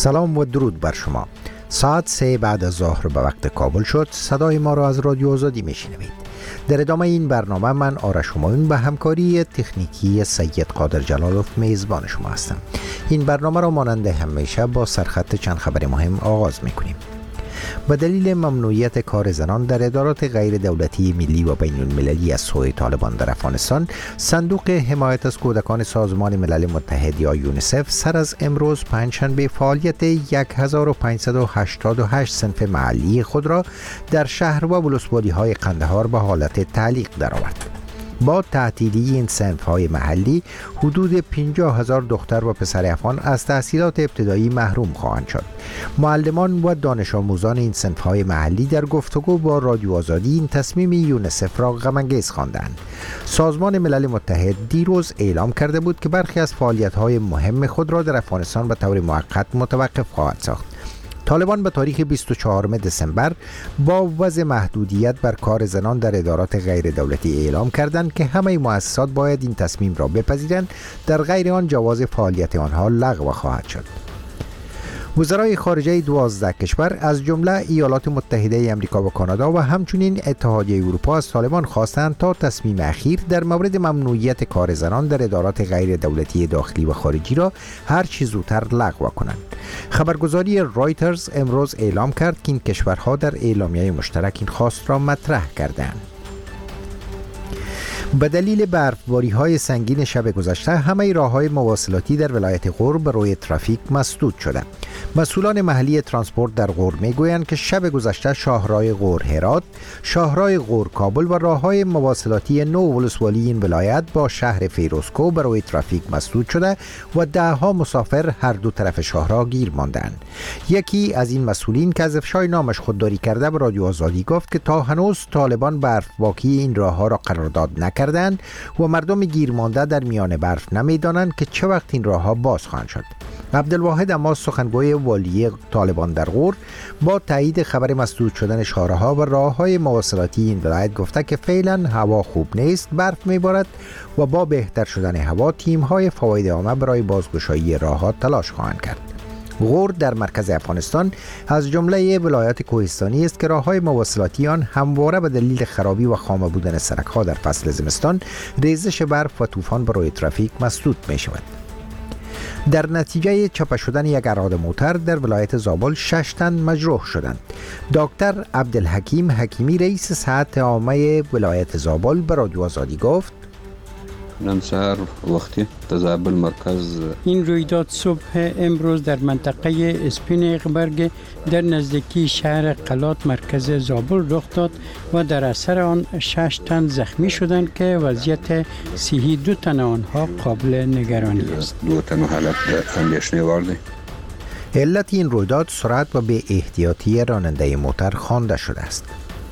سلام و درود بر شما. ساعت 3 بعد از ظهر به وقت کابل شد. صدای ما را از رادیو آزادی میشنوید. در ادامه این برنامه من آرش همایون به همکاری تکنیکی سید قادر جلالوف میزبان شما هستم. این برنامه را مانند همیشه با سرخط چند خبر مهم آغاز میکنیم. به دلیل ممنوعیت کار زنان در ادارات غیر دولتی ملی و بین المللی از سوی طالبان در افغانستان، صندوق حمایت از کودکان سازمان ملل متحد یا یونیسف سر از امروز پنجشنبه فعالیت 1588 صنف محلی خود را در شهر و ولسوالی‌های قندهار به حالت تعلیق درآورد. با تعطیلی این صنف‌های محلی حدود 50,000 دختر و پسر افغان از تحصیلات ابتدایی محروم خواهند شد. معلمان و دانش آموزان این صنف‌های محلی در گفتگو با رادیو آزادی این تصمیم یونیسف را غم‌انگیز خواندند. سازمان ملل متحد دیروز اعلام کرده بود که برخی از فعالیت‌های مهم خود را در افغانستان به طور موقت متوقف خواهد ساخت. طالبان به تاریخ 24 دسامبر با وضع محدودیت بر کار زنان در ادارات غیر دولتی اعلام کردند که همه مؤسسات باید این تصمیم را بپذیرند، در غیر آن جواز فعالیت آنها لغو خواهد شد. وزرای خارجه 12 کشور از جمله ایالات متحده آمریکا و کانادا و همچنین اتحادیه اروپا از طالبان خواستند تا تصمیم اخیر در مورد ممنوعیت کار زنان در ادارات غیر دولتی داخلی و خارجی را هر چه زودتر لغو کنند. خبرگزاری رایترز امروز اعلام کرد که این کشورها در اعلامیه مشترک این خواست را مطرح کردند. به دلیل برفباری‌های سنگین شب گذشته همه راه‌های مواصلاتی در ولایت غور به روی ترافیک مسدود شده. مسئولان محلی ترانسپورت در غور میگویند که شب گذشته شاهراه غور هرات، شاهراه غور کابل و راه‌های مواصلاتی نو ولسوالی این ولایت با شهر فیروزکوه به روی ترافیک مسدود شده و ده‌ها مسافر هر دو طرف شاهراه گیر ماندند. یکی از این مسئولین که از افشای نامش خودداری کرده به رادیو آزادی گفت که تا هنوز طالبان برف‌باکی این راه‌ها را قرارداد نکردند و مردم گیرمانده در میان برف نمیدانند که چه وقت این راه‌ها باز خواهند شد. عبدالواحد عماس سخنگوی والی طالبان در غور با تایید خبر مسدود شدن شاهراه‌ها و راه‌های مواصلاتی این ولایت گفته که فعلا هوا خوب نیست، برف میبارد و با بهتر شدن هوا تیم‌های فواید عامه برای بازگشایی راه‌ها تلاش خواهند کرد. غور در مرکز افغانستان از جمله ولایات کوهستانی است که راه‌های مواصلاتی آن همواره به دلیل خرابی و خامه بودن سرک‌ها در فصل زمستان، ریزش برف و طوفان بر روی ترافیک مسدود می‌شود. در نتیجه چپه شدن یک اراده موتر در ولایت زابل 6 تن مجروح شدند. دکتر عبدالحکیم حکیمی رئیس صحت عامه ولایت زابل به رادیو آزادی گفت: نن سحر وقتی زابل مرکز این رویداد صبح امروز در منطقه اسپین اقبرگ در نزدیکی شهر قلات مرکز زابل رخ داد و در اثر آن 6 تن زخمی شدند که وضعیت صحی 2 تن آنها قابل نگرانی است. 2 تن حالت اندیشنه‌آور است. علت این رویداد سرعت و بی احتیاطی راننده موتر خوانده شده است.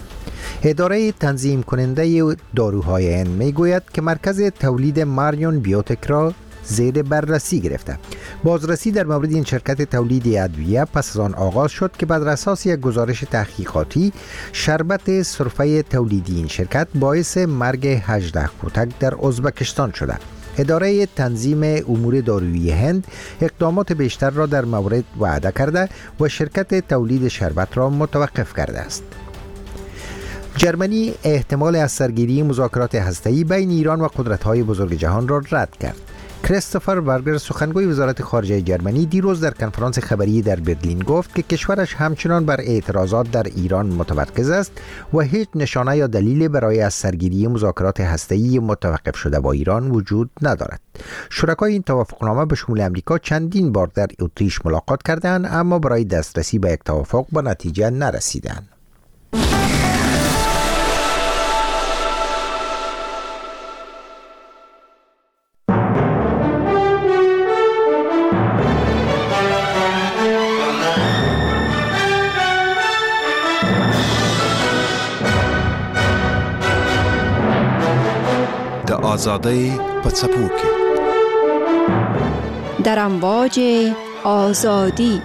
اداره تنظیم کننده داروهای هند میگوید که مرکز تولید ماریون بیوتک را زیر بررسی گرفته. بازرسی در مورد این شرکت تولید ادویه پس از آن آغاز شد که بر اساس یک گزارش تحقیقاتی شربت سرفه تولیدی این شرکت باعث مرگ 18 کودک در ازبکستان شده. اداره تنظیم امور دارویی هند اقدامات بیشتر را در مورد وعده کرده و شرکت تولید شربت را متوقف کرده است. جرمنی احتمال از سرگیری مذاکرات هسته‌ای بین ایران و قدرت‌های بزرگ جهان را رد کرد. کریستوفر برگر سخنگوی وزارت خارجه جرمنی دیروز در کنفرانس خبری در برلین گفت که کشورش همچنان بر اعتراضات در ایران متمرکز است و هیچ نشانه یا دلیلی برای از سرگیری مذاکرات هسته‌ای متوقف شده با ایران وجود ندارد. شرکای این توافقنامه به شمول امریکا چندین بار در اتریش ملاقات کردند اما برای دسترسی به یک توافق به نتیجه نرسیدند. آزادی په څپو کې در امواج آزادی.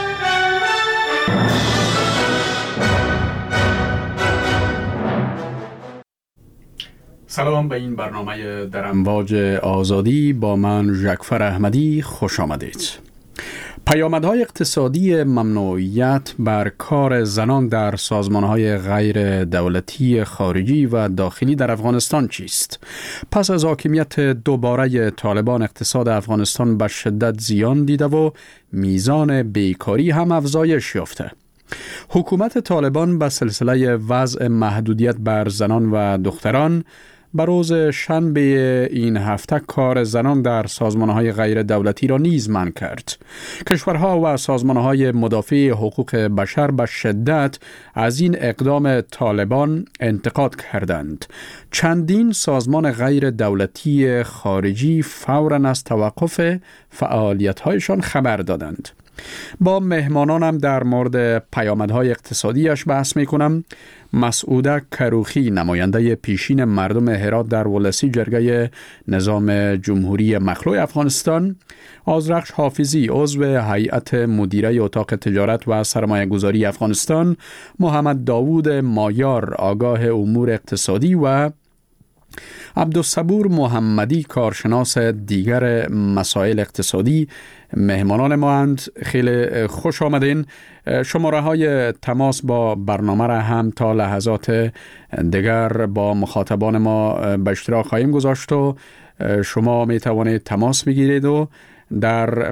سلام به این برنامه در امواج آزادی با من ژکفر احمدی خوش آمدید. پیامدهای اقتصادی ممنوعیت بر کار زنان در سازمانهای غیر دولتی خارجی و داخلی در افغانستان چیست؟ پس از حاکمیت دوباره طالبان اقتصاد افغانستان به شدت زیان دیده و میزان بیکاری هم افزایش یافته. حکومت طالبان به سلسله وضع محدودیت بر زنان و دختران به روز شنبه این هفته کار زنان در سازمانهای غیر دولتی را نیز منع کرد. کشورها و سازمانهای مدافع حقوق بشر به شدت از این اقدام طالبان انتقاد کردند. چندین سازمان غیر دولتی خارجی فوراً از توقف فعالیت‌هایشان خبر دادند. با مهمانانم در مورد پیامدهای اقتصادیش بحث میکنم. مسعوده کروخی، نماینده پیشین مردم هرات در ولسی جرگه نظام جمهوری مخلوع افغانستان، آذرخش حافظی، عضو هیئت مدیره اتاق تجارت و سرمایه گذاری افغانستان، محمد داوود مایار، آگاه امور اقتصادی و عبدالصبور محمدی، کارشناس دیگر مسائل اقتصادی مهمانان ما اند. خیلی خوش آمدین. شماره های تماس با برنامه را هم تا لحظات دیگر با مخاطبان ما به اشتراک خواهیم گذاشت و شما می توانید تماس بگیرید و در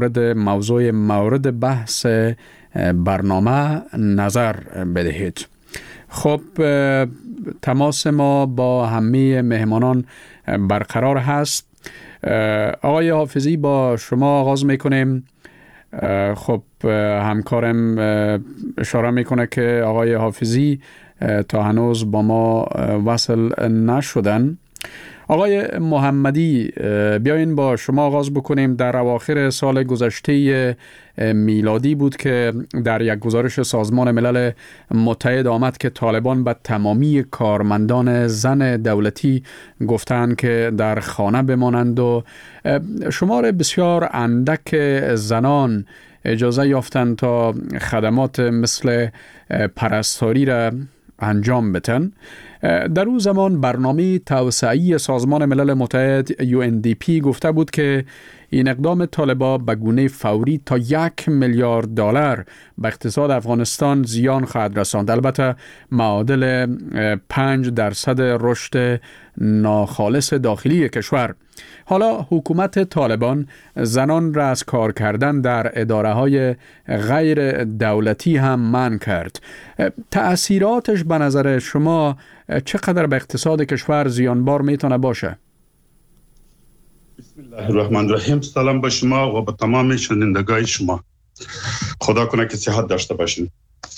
مورد بحث برنامه نظر بدهید. خب، تماس ما با همه مهمانان برقرار هست. آقای حافظی، با شما آغاز میکنیم. خب، همکارم اشاره میکنه که آقای حافظی تا هنوز با ما وصل نشدن. آقای محمدی، بیاین با شما آغاز بکنیم. در اواخر سال گذشته میلادی بود که در یک گزارش سازمان ملل متحد آمد که طالبان به تمامی کارمندان زن دولتی گفتند که در خانه بمانند و شمار بسیار اندک زنان اجازه یافتند تا خدمات مثل پرستاری را انجام بدن. در اون زمان برنامه توسعه‌ای سازمان ملل متحد UNDP گفته بود که این اقدام طالبان به گونه فوری تا $1 میلیارد به اقتصاد افغانستان زیان خواهد رساند. البته معادل 5% رشد ناخالص داخلی کشور. حالا حکومت طالبان زنان را از کار کردن در اداره‌های غیر دولتی هم منع کرد. تأثیراتش به نظر شما چقدر به اقتصاد کشور زیانبار میتونه باشه؟ بسم الله الرحمن الرحیم. سلام به شما و به تمام شنوندگان شما. خدا کنه که صحت داشته باشین.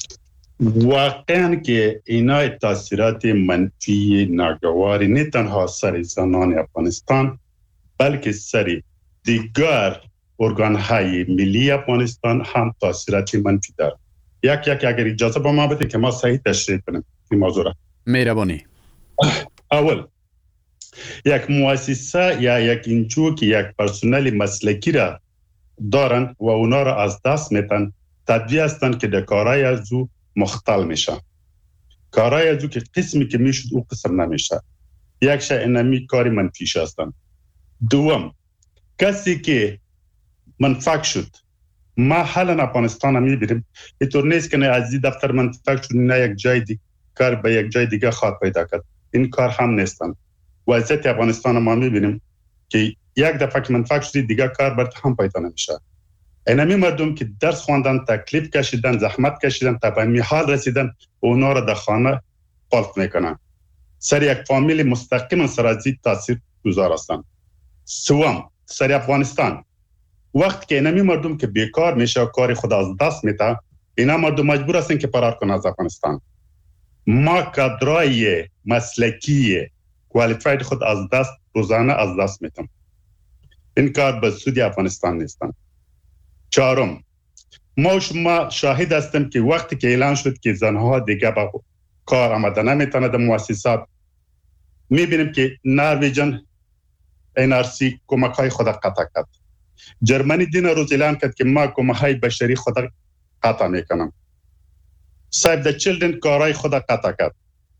واقعا که اینا تاثیرات منفی ناگواری نه تنها سر زنان افغانستان بلکه سر دیگر ارگان‌های ملی افغانستان هم تاثیرات منفی دارد. یک اگر اجازه با ما بده که ما صحیح تشریح کنیم این موضوع را. مهربانی. اول، یک مؤسسه یا یک انجو که یک پرسنل مسلکی را دارن و اونا را از دست میتن، طبیعی هستن که در کارهای از او مختل میشن. کارهای از او که قسمی که میشد او قسم نمیشه. یک شای انمی کاری منفیش هستن. دوم، کسی که منفق شد، ما حالا افغانستان هم میبینیم اینطور نیست که نه از این دفتر منفق شد نه یک جای دیگه کار به یک جای دیگه خواهد پیدا کرد. این کار هم نیستن. وضعیت افغانستان ما میبینیم که یک دفعه که منفق شدی دیگه کار برات هم پیدا نمیشه. اینمی مردم که درس خواندن، تکلیف کشیدن، زحمت کشیدن تا به این حال رسیدن، اونا را در خانه قلف میکنن. سر یک فامیل مستقیم سر از این تاثیر گذار هستن. سوم، سر افغانستان وقت که اینمی مردم که بیکار میشه و کار خود از دست میده، اینا مردم مجبور هستن که فرار کنن از افغانستان. ما کادرای مسلکی کوالیفاید خود از دست روزانه از دست میتم. این کار به سود افغانستان نیستن. چهارم، ما شما شاهد هستیم که وقتی که اعلان شد که زنها دیگه با کار آمده نمیتونه در مؤسسات، میبینیم که نرویجن NRC کمک های خود قطع کرد. جرمنی دین روز اعلان کرد که ما کمک های بشری خود قطع میکنم. سیو د چیلدرن کارهای خود قطع کرد.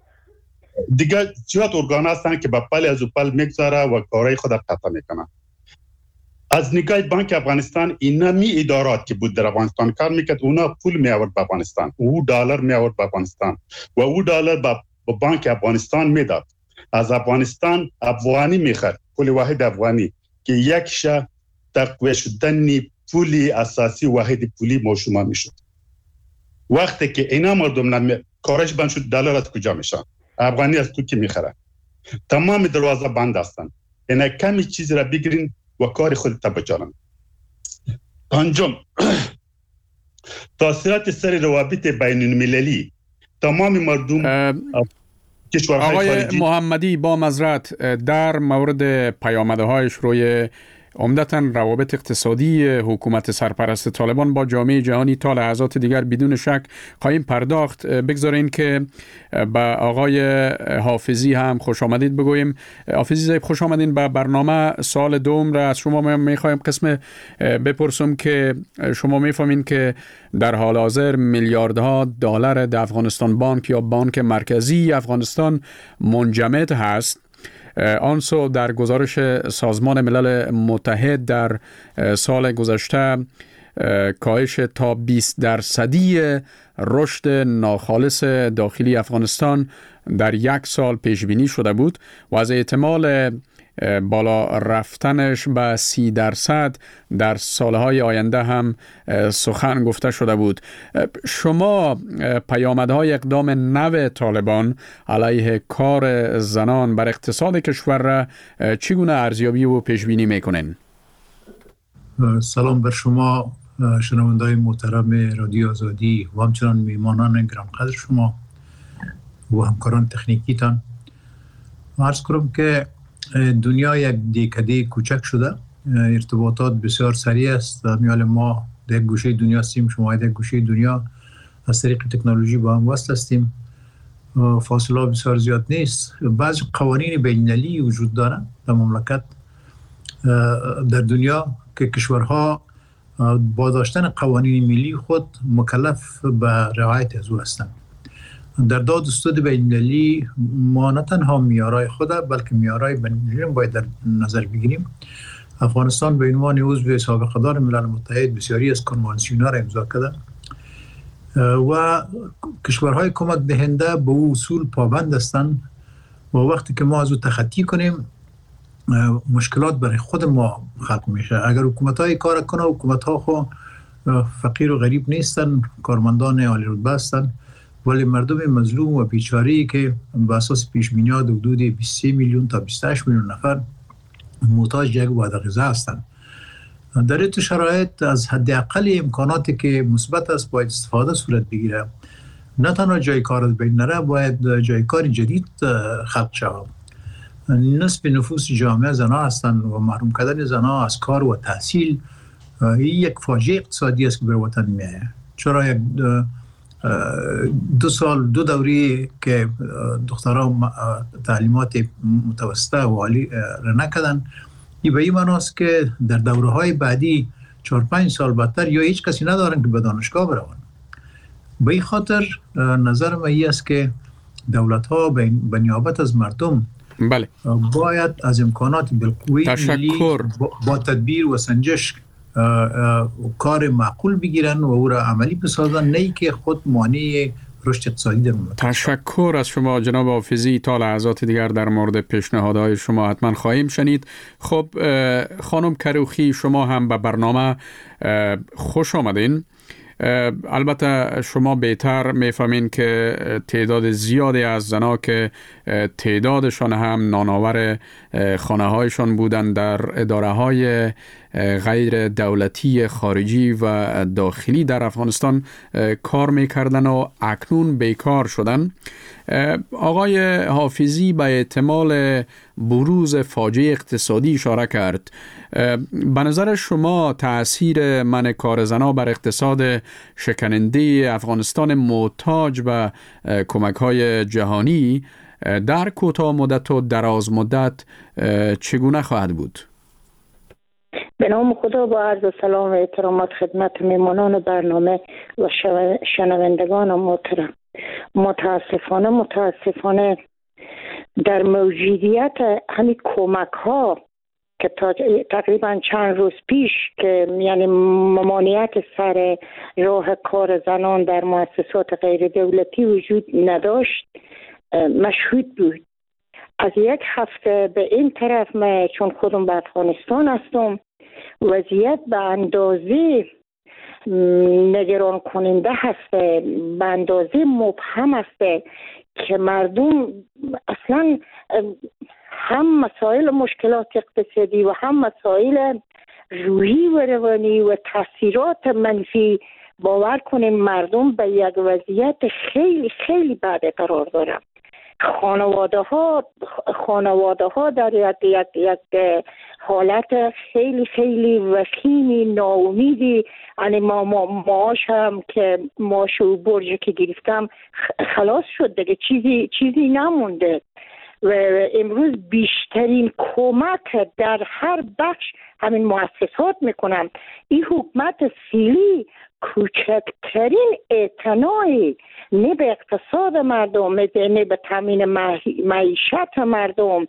دیگه زیاد ارگان هستن که با پل از پل میگذاره و کارهای خود قطع میکنن. از نگاه بانک افغانستان اینا می ادارات که بود در افغانستان کار میکرد، اونا پول می آورد به افغانستان، او دلار می آورد به افغانستان و او دلار به بانک افغانستان میداد. از افغانستان افغانی میخرد، پول واحد افغانی که یکش تقویه شدن پولی اساسی واحد پولی موشوما میشد. وقتی که اینا مردم کارش بند شد، دلار از کجا میشن؟ افغانی از تو که میخره. تمام دروازه بند هستن. اینا کمی چیز را بگیرین و کار خود تا بجارن. پنجم، تاثیرات سر روابط بین المللی. تمام مردم آقای خارجی محمدی با معذرت در مورد پیامدهایش روی عمدتاً روابط اقتصادی حکومت سرپرست طالبان با جامعه جهانی تا لحظات دیگر بدون شک خواهیم پرداخت. بگذارین که به آقای حافظی هم خوش آمدید بگوییم. حافظی صاحب خوش آمدین به برنامه. سال دوم را از شما میخوایم قسم بپرسم که شما میفهمین که در حال حاضر میلیاردها دلار در افغانستان بانک یا بانک مرکزی افغانستان منجمد هست. آنسو در گزارش سازمان ملل متحد در سال گذشته کاهش تا 20% رشد ناخالص داخلی افغانستان در یک سال پیش بینی شده بود و از احتمال بالا رفتنش به 30% در سالهای آینده هم سخن گفته شده بود. شما پیامدهای اقدام نو طالبان علیه کار زنان بر اقتصاد کشور را چگونه ارزیابی و پیش بینی میکنین؟ سلام بر شما شنونده‌های محترم رادیو آزادی و همچنان میهمانان گرانقدر شما و همکاران تکنیکیتان. عرض کنم که دنیا یک دهکده کوچک شده، ارتباطات بسیار سریع است. میال ما در یک گوشه دنیا هستیم، شما در یک گوشه دنیا، از طریق تکنولوژی با هم وصل هستیم، فاصله بسیار زیاد نیست. بعض قوانین بین‌المللی وجود دارند در مملکت در دنیا که کشورها با داشتن قوانین ملی خود مکلف به رعایت از او هستند. در دادستان بین‌المللی ما نه تنها معیارهای خود بلکه معیارهای بین‌المللی باید در نظر بگیریم. افغانستان به عنوان عضو سابقه‌دار ملل متحد بسیاری از کنوانسیون‌ها را امضا کرده و کشورهای کمک دهنده به او اصول پابند هستند و وقتی که ما از او تخطی کنیم مشکلات برای خود ما خلق میشه. اگر حکومت‌های کار کنه، حکومت‌ها خو فقیر و غریب نیستن، کارمندان عالی رتبه هستند، ولی مردم مظلوم و بیچاره‌ای که به اساس پیش‌بینی‌ها حدود 23 میلیون تا 28 میلیون نفر محتاج یک وعده غذا هستند. در این شرایط از حداقل امکاناتی که مثبت است باید استفاده صورت بگیره. نه تنها جای کار از بین نره، باید جای کار جدید خلق شود. نصف نفوس جامعه زنها هستند و محروم کردن زنها از کار و تحصیل یک فاجعه اقتصادی است که بر وطن میآید. چرا یک 2 سال 2 دوره که دخترها تعلیمات متوسطه و عالی را نکردن، این به این معناست که در دوره‌های بعدی 4-5 سال بعدتر یا هیچ کسی ندارن که به دانشگاه بروند. به این خاطر نظر من این است که دولت‌ها به نیابت از مردم بله باید از امکانات بالقوه ملی با تدبیر و سنجش کار معقول بگیرن و او را عملی بسازن، نه که خود مانع رشد اقتصادی در مملکت. تشکر از شما جناب حافظی. تا لحظات دیگر در مورد پیشنهادهای شما حتما خواهیم شنید. خب خانم کروخی، شما هم به برنامه خوش آمدین. البته شما بهتر میفهمین که تعداد زیادی از زنها که تعدادشان هم نانآور خانه هایشان بودن در اداره های غیر دولتی خارجی و داخلی در افغانستان کار میکردن و اکنون بیکار شدن. آقای حافظی به احتمال بروز فاجعه اقتصادی اشاره کرد. به نظر شما تأثیر منع کار زنها بر اقتصاد شکننده افغانستان محتاج به کمک‌های جهانی در کوتاه مدت و دراز مدت چگونه خواهد بود؟ به نام خدا با عرض سلام و احترامات خدمت میمانان برنامه و شنوندگان محترم. متاسفانه در موجودیت همین کمک ها که تقریبا چند روز پیش که یعنی ممانعت سر راه کار زنان در مؤسسات غیر دولتی وجود نداشت مشهود بود. از یک هفته به این طرف من چون خودم به افغانستان هستم وضعیت به اندازه نگران کننده هست، به اندازه مبهم است که مردم اصلا هم مسائل مشکلات اقتصادی و هم مسائل روحی و روانی و تاثیرات منفی باور کنیم مردم به یک وضعیت خیلی خیلی بد قرار دارند. خانواده ها در یک حالت خیلی خیلی وخیمی ناامیدی. یعنی معاش هم که معاش و برجی که گرفتم خلاص شد دیگه، چیزی نمونده و امروز بیشترین کمک در هر بخش همین مؤسسات میکنم. این حکومت فعلی کوچکترین اعتنایی نه به اقتصاد مردم، نه به تامین معیشت مردم،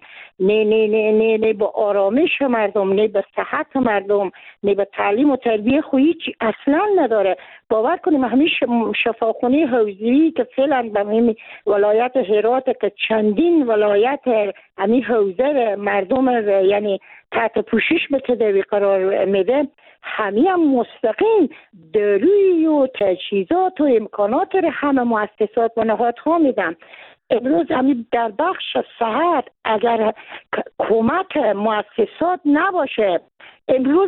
نه به آرامش مردم، نه به صحت مردم، نه به تعلیم و تربیه هیچ اصلا نداره. باور کنیم همین شفاخانه حوزه‌ای که فعلا به همین ولایت هرات که چندین ولایت همین حوزه مردم یعنی تحت پوشش به تداوی قرار میده، هم مستقیم داروی و تجهیزات و امکانات را همه مؤسسات و نهادها میدن. امروز همین در بخش صحت اگر کمک مؤسسات نباشه، امروز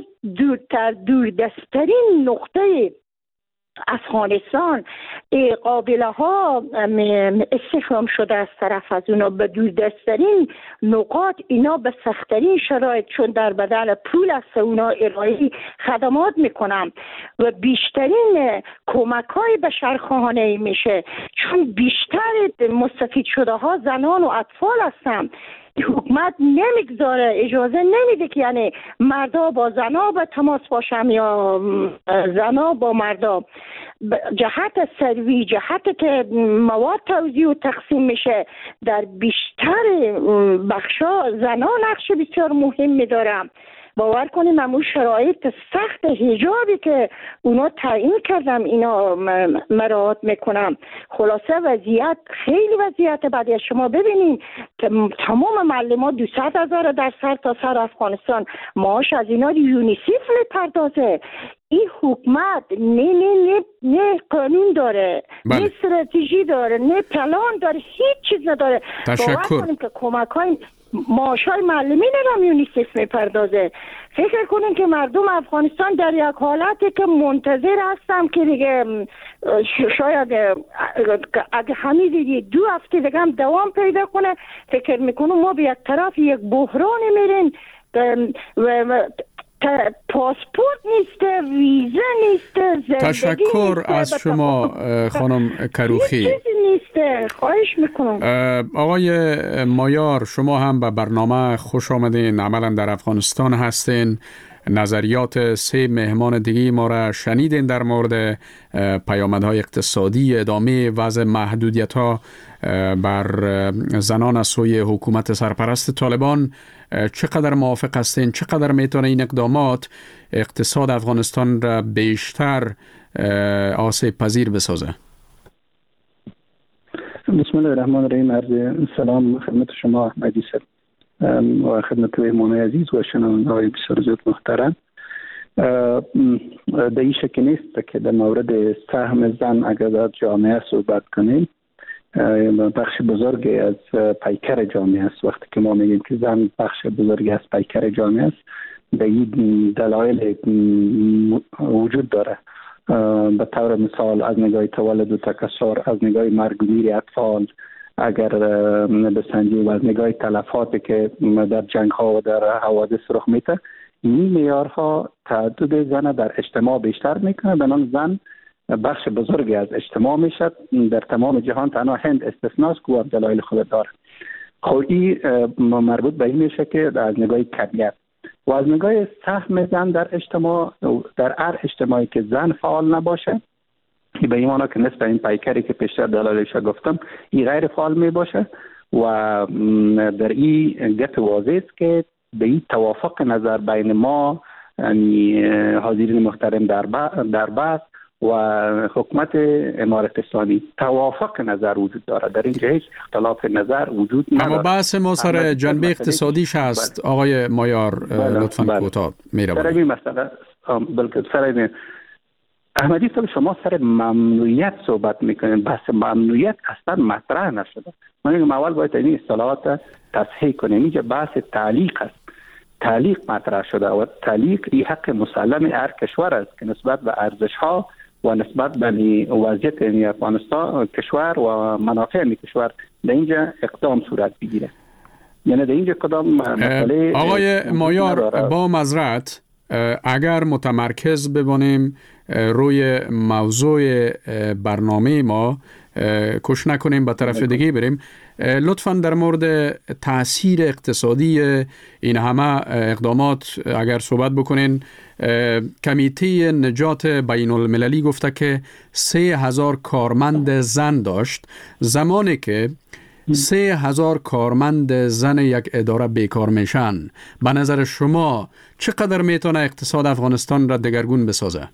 دوردستترین نقطه افغانستان قابله ها استخدام شده از طرف از اونا به دوردستترین نقاط، اینا به سختترین شرایط چون در بدل پول است اونا ارائه خدمات میکنن و بیشترین کمک های بشرخواهانه میشه چون بیشتر مستفید شده ها زنان و اطفال هستن. حکومت نمیگذاره، اجازه نمیده که یعنی مردا با زنا به تماس باشم یا زنا با مردا. جهت سروی، جهت که مواد توزیع و تقسیم میشه در بیشتر بخشا زنا نقش بسیار مهمی دارم. باور کنیم همون شرایط سخت حجابی که اونا تعیین کردم اینا مراعات میکنم. خلاصه وضعیت خیلی وضعیت بعدی. شما ببینید که تمام معلمات 200,000 در سر تا سر افغانستان معاش از اینا یونیسف میپردازه. این حکومت نه قانون داره، نه استراتژی داره، نه پلان داره، هیچ چیز نداره. باور کنیم که کمک های معاشای معلمین هم یونیسف میپردازه. فکر کنین که مردم افغانستان در یک حالتی که منتظر هستم که دیگه شاید اگه همین دیگه 2 هفته دیگه هم دوام پیدا کنه، فکر میکنم ما به یک طرف یک بحران میرین و پاسپورت نیسته، ویزا نیسته. تشکر از شما خانم کروخی. نیسته. خواهش میکنم. آقای مایار، شما هم به برنامه خوش آمدین. عملا در افغانستان هستین. نظریات 3 مهمان دیگه ما را شنیدین در مورد پیامدهای اقتصادی، ادامه وضع محدودیت‌ها بر زنان از سوی حکومت سرپرست طالبان. چقدر موافق هستین؟ چقدر میتونه این اقدامات اقتصاد افغانستان را بیشتر آسیب پذیر بسازه؟ بسم الله الرحمن الرحیم. عرض سلام خدمت شما احمدی صاحب و خدمت مهمان عزیز و شنونده‌های بسیار زیاد محترم. در این شک نیست که در مورد سهم زن اگر در جامعه صحبت کنیم، بخش بزرگی از پیکر جامعه است. وقتی که ما میگیم که زن بخش بزرگی از پیکر جامعه است، به این دلایل وجود داره. به طور مثال از نگاه تولد و تکثر، از نگاه مرگ و میر اطفال اگر بسنجیم، و از نگاه تلفاتی که در جنگ ها و در حوادث رخ میده، این معیارها تعدد زن در اجتماع بیشتر میکنه. بنابراین زن بخش بزرگی از اجتماع میشد در تمام جهان، تنها هند استثناست که دلایل خود داره. خب این مربوط به این میشه که از نگاه کمیت و از نگاه سهم زن در اجتماع، در هر اجتماعی که زن فعال نباشه، به این معنی که نصف این پیکری که پیشتر دلایلش گفتم این غیر فعال می باشه و در این گپ واضح است که به این توافق نظر بین ما یعنی حاضرین محترم در بحث و حکومت امارت اسلامی توافق نظر وجود داره. در اینجا هیچ اختلاف نظر وجود نداره. اما بحث ما سر جنبه اقتصادیش هست. بله. آقای مایار لطفاً کوتاه میره. در این مسئله بلکه سر احمدی صاحب شما سر ممنوعیت صحبت میکنین. بحث ممنوعیت اصلا مطرح نشده. من میگم اول باید این اصطلاحات تصحیح کنیم. اینجا بحث تعلیق است. تعلیق مطرح شده و تعلیق این حق مسلم هر کشور است که نسبت به ارزش ها و نسبت به وضعیت افغانستان کشور و منافع کشور در اینجا اقدام صورت بگیره. یعنی در اینجا کدام مسئله آقای مایار با معذرت اگر متمرکز ببانیم روی موضوع برنامه ما کش نکنیم به طرف دیگه بریم، لطفاً در مورد تأثیر اقتصادی این همه اقدامات اگر صحبت بکنین. کمیته نجات بین المللی گفته که 3,000 کارمند زن داشت، زمانی که 3,000 کارمند زن یک اداره بیکار میشن. به نظر شما چقدر میتونه اقتصاد افغانستان را دگرگون بسازه؟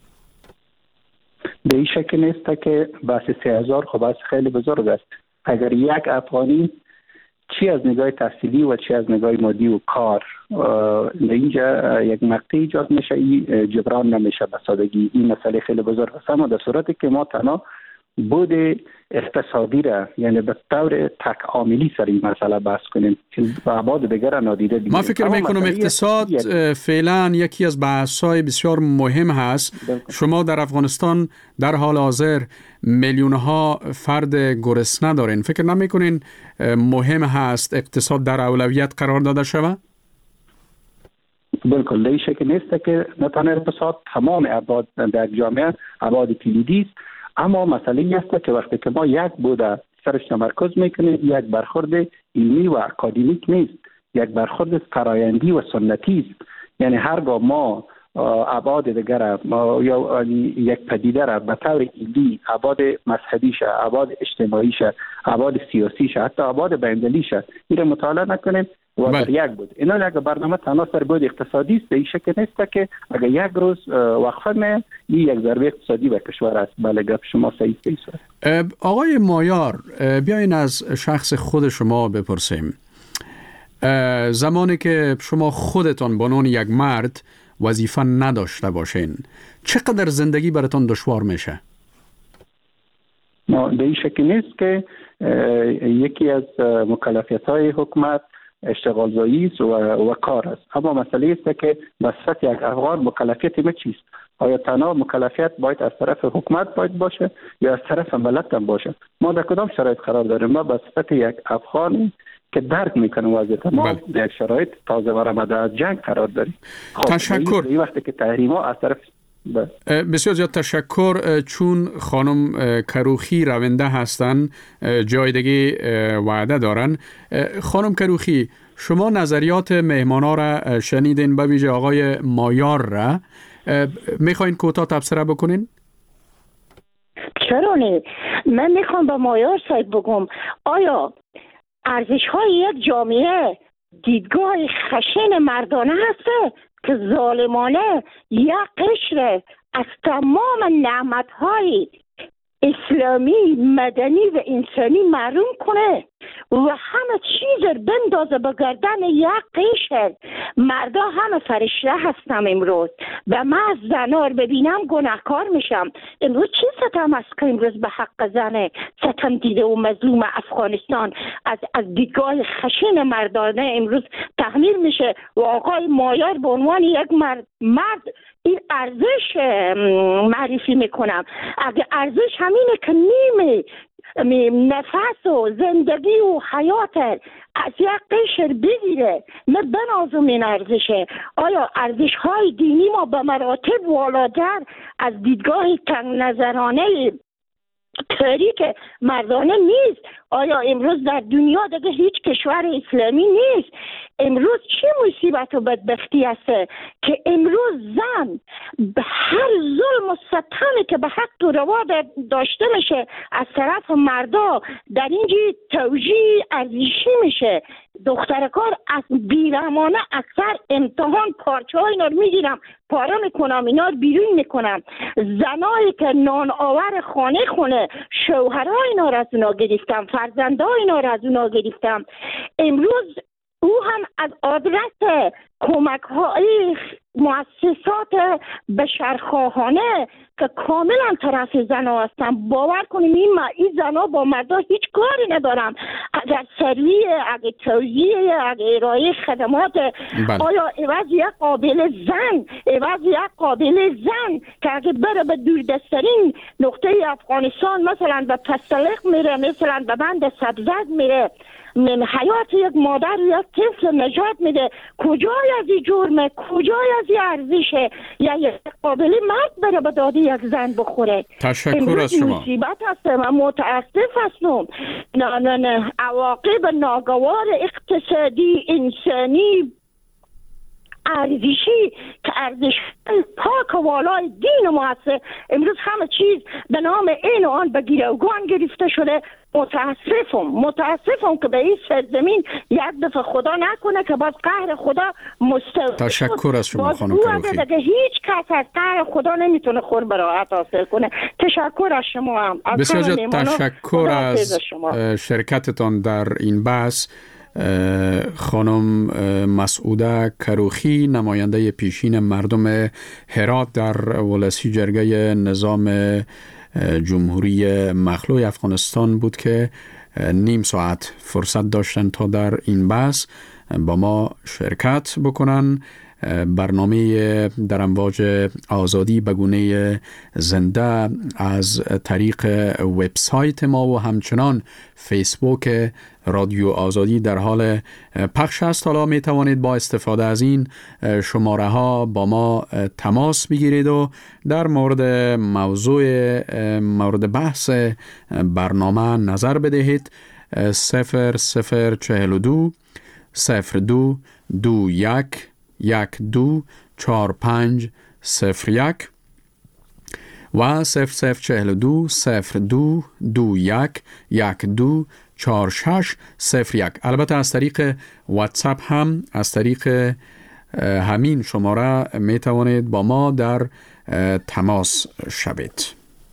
به این شکل نیست که بحث 3,000 خب بحث خیلی بزرگ است. اگر یک افغانی چی از نگاه تحصیلی و چی از نگاه مادی و کار اینجا یک مقطع ایجاد میشه، این جبران نمیشه به سادگی. این مسئله خیلی بزرگ است. اما در صورتی که ما تنها بود اقتصادی را یعنی به طور تک عاملی سر این مسئله بحث کنیم که ابعاد دیگر را نادیده بگیریم. ما فکر میکنم اقتصاد فعلا یکی از بحث‌های بسیار مهم هست. شما در افغانستان در حال حاضر میلیون‌ها فرد گرسنه دارین. فکر نمیکنین مهم هست اقتصاد در اولویت قرار داده شود؟ بالکل در این شکل نیست که نه تنها اقتصاد تمام ابعاد در جامعه ابعاد کلیدی است. اما مسئله این است که وقتی که ما یک بوده سرش تمرکز میکنیم، یک برخورد علمی و اکادمیک نیست، یک برخورد فرآیندی و سنتی است. یعنی هرگاه ما ابعاد دیگر یا یک پدیده را به طور علمی ابعاد مذهبیش، ابعاد اجتماعیش، ابعاد سیاسیش، حتی ابعاد بین‌المللیش این را مطالعه نکنیم و در یک بود اینا یک برنامه تنها سر بود اقتصادی است. به این شکل نیست که اگر یک روز وقفه می یک ضربه اقتصادی به کشور است. بله گپ شما صحیح است. آقای مایار بیاین از شخص خود شما بپرسیم. زمانی که شما خودتان به عنوان یک مرد وظیفه نداشته باشین چقدر زندگی براتون دشوار میشه؟ به این شکل نیست که یکی از مکلفیت‌های حکومت اشتغال زایی است و کار است. اما مسئله است که به صفت یک افغان مکلفیت ما چیست؟ آیا تنها مکلفیت باید از طرف حکومت باید باشه یا از طرف ملت هم باشه؟ ما در کدام شرایط قرار داریم؟ ما به صفت یک افغانی که درک میکنه وضعیت ما در شرایط تازه آمده از جنگ قرار داریم. تشکر. این وقتی که تحریما از طرف بسیار زیاد تشکر. چون خانم کروخی رونده هستن جای دیگه وعده دارن. خانم کروخی شما نظریات مهمانا را شنیدین، به ویژه آقای مایار را. میخواین کوتاه تبصره بکنین؟ چرا نه؟ من میخوام به مایار صاحب بگم آیا ارزش های یک جامعه دیدگاه خشن مردانه هسته که ظالمانه یک قشر از تمام نعمت‌های اسلامی، مدنی و انسانی محروم کنه و همه چیز رو بندازه به گردن یک قشر. مردا همه فرشته هستم. امروز به من زنار ببینم گناهکار میشم. امروز چی ستم است که امروز به حق زنه ستم دیده و مظلوم افغانستان از دیدگاه خشن مردانه امروز تحمیل میشه و آقای مایار به عنوان یک مرد این ارزش معرفی میکنم. اگه ارزش همینه که نیمه نفس و زندگی و حیات از یک قشر بگیره، نه بنازم این ارزشه. آیا ارزش های دینی ما به مراتب والاتر از دیدگاه تنگ نظرانه تاریک مردانه نیست؟ آیا امروز در دنیا دیگه هیچ کشور اسلامی نیست امروز چه مصیبت و بدبختی است که امروز زن به هر ظلم و ستمی که به حق و روا داشته میشه از طرف مردا در اینجا توجیه ارزشی میشه. دختر کار از بیرحمانه اکثر امتحان پارچه های اینا رو میگیرم، پاره میکنم، اینا رو بیرون میکنم. زنایی که نان آور خانه خونه، شوهرای اینا رو از اونا گرفتم، فرزندای اینا رو از اونا گرفتم. امروز او هم از آدرس کمک های مؤسسات بشرخواهانه که کاملا طرف زنها هستن. باور کنیم این زنها با مردا هیچ کاری ندارم. اگر سرویه، اگر توزیعه، اگر ارائه خدمات، آیا عوض یک قابل زن که اگر بره به دوردسترین نقطه افغانستان مثلا به پستلق میره، مثلا به بند سبزد میره، حیات یک مادر یک طفل نجات میده، کجای از این جرمه، کجای از این ارزشه؟ یا یک قابل مرد بره به داده یک زن بخوره. تشکر از شما. مصیبت هست. من متاسف هستم. نه عواقب ناگوار اقتصادی، انسانی، ارزشی که ارزش پاک و والای دین ما هست، امروز همه چیز به نام این و آن به گروگان گرفته شده. متاسفم که به این سرزمین یک دفعه خدا نکنه که باز قهر خدا مستوی. تشکر از شما خانم کروخی. هیچ کس از قهر خدا نمیتونه خور براحت حاصل کنه. تشکر از شما هم. بسیار تشکر از شرکتتان در این بحث. خانم مسعوده کروخی، نماینده پیشین مردم هرات در ولسی جرگه نظام جمهوری مخلوع افغانستان بود که نیم ساعت فرصت داشتن تا در این بحث با ما شرکت بکنن. برنامه در امواج آزادی به گونه زنده از طریق وبسایت ما و همچنان فیسبوک رادیو آزادی در حال پخش است. حالا می توانید با استفاده از این شماره ها با ما تماس بگیرید و در مورد موضوع مورد بحث برنامه نظر بدهید. 0042 02 21 124501 و 0042 02 21 124601. البته از طریق واتساپ هم از طریق همین شماره می توانید با ما در تماس شوید.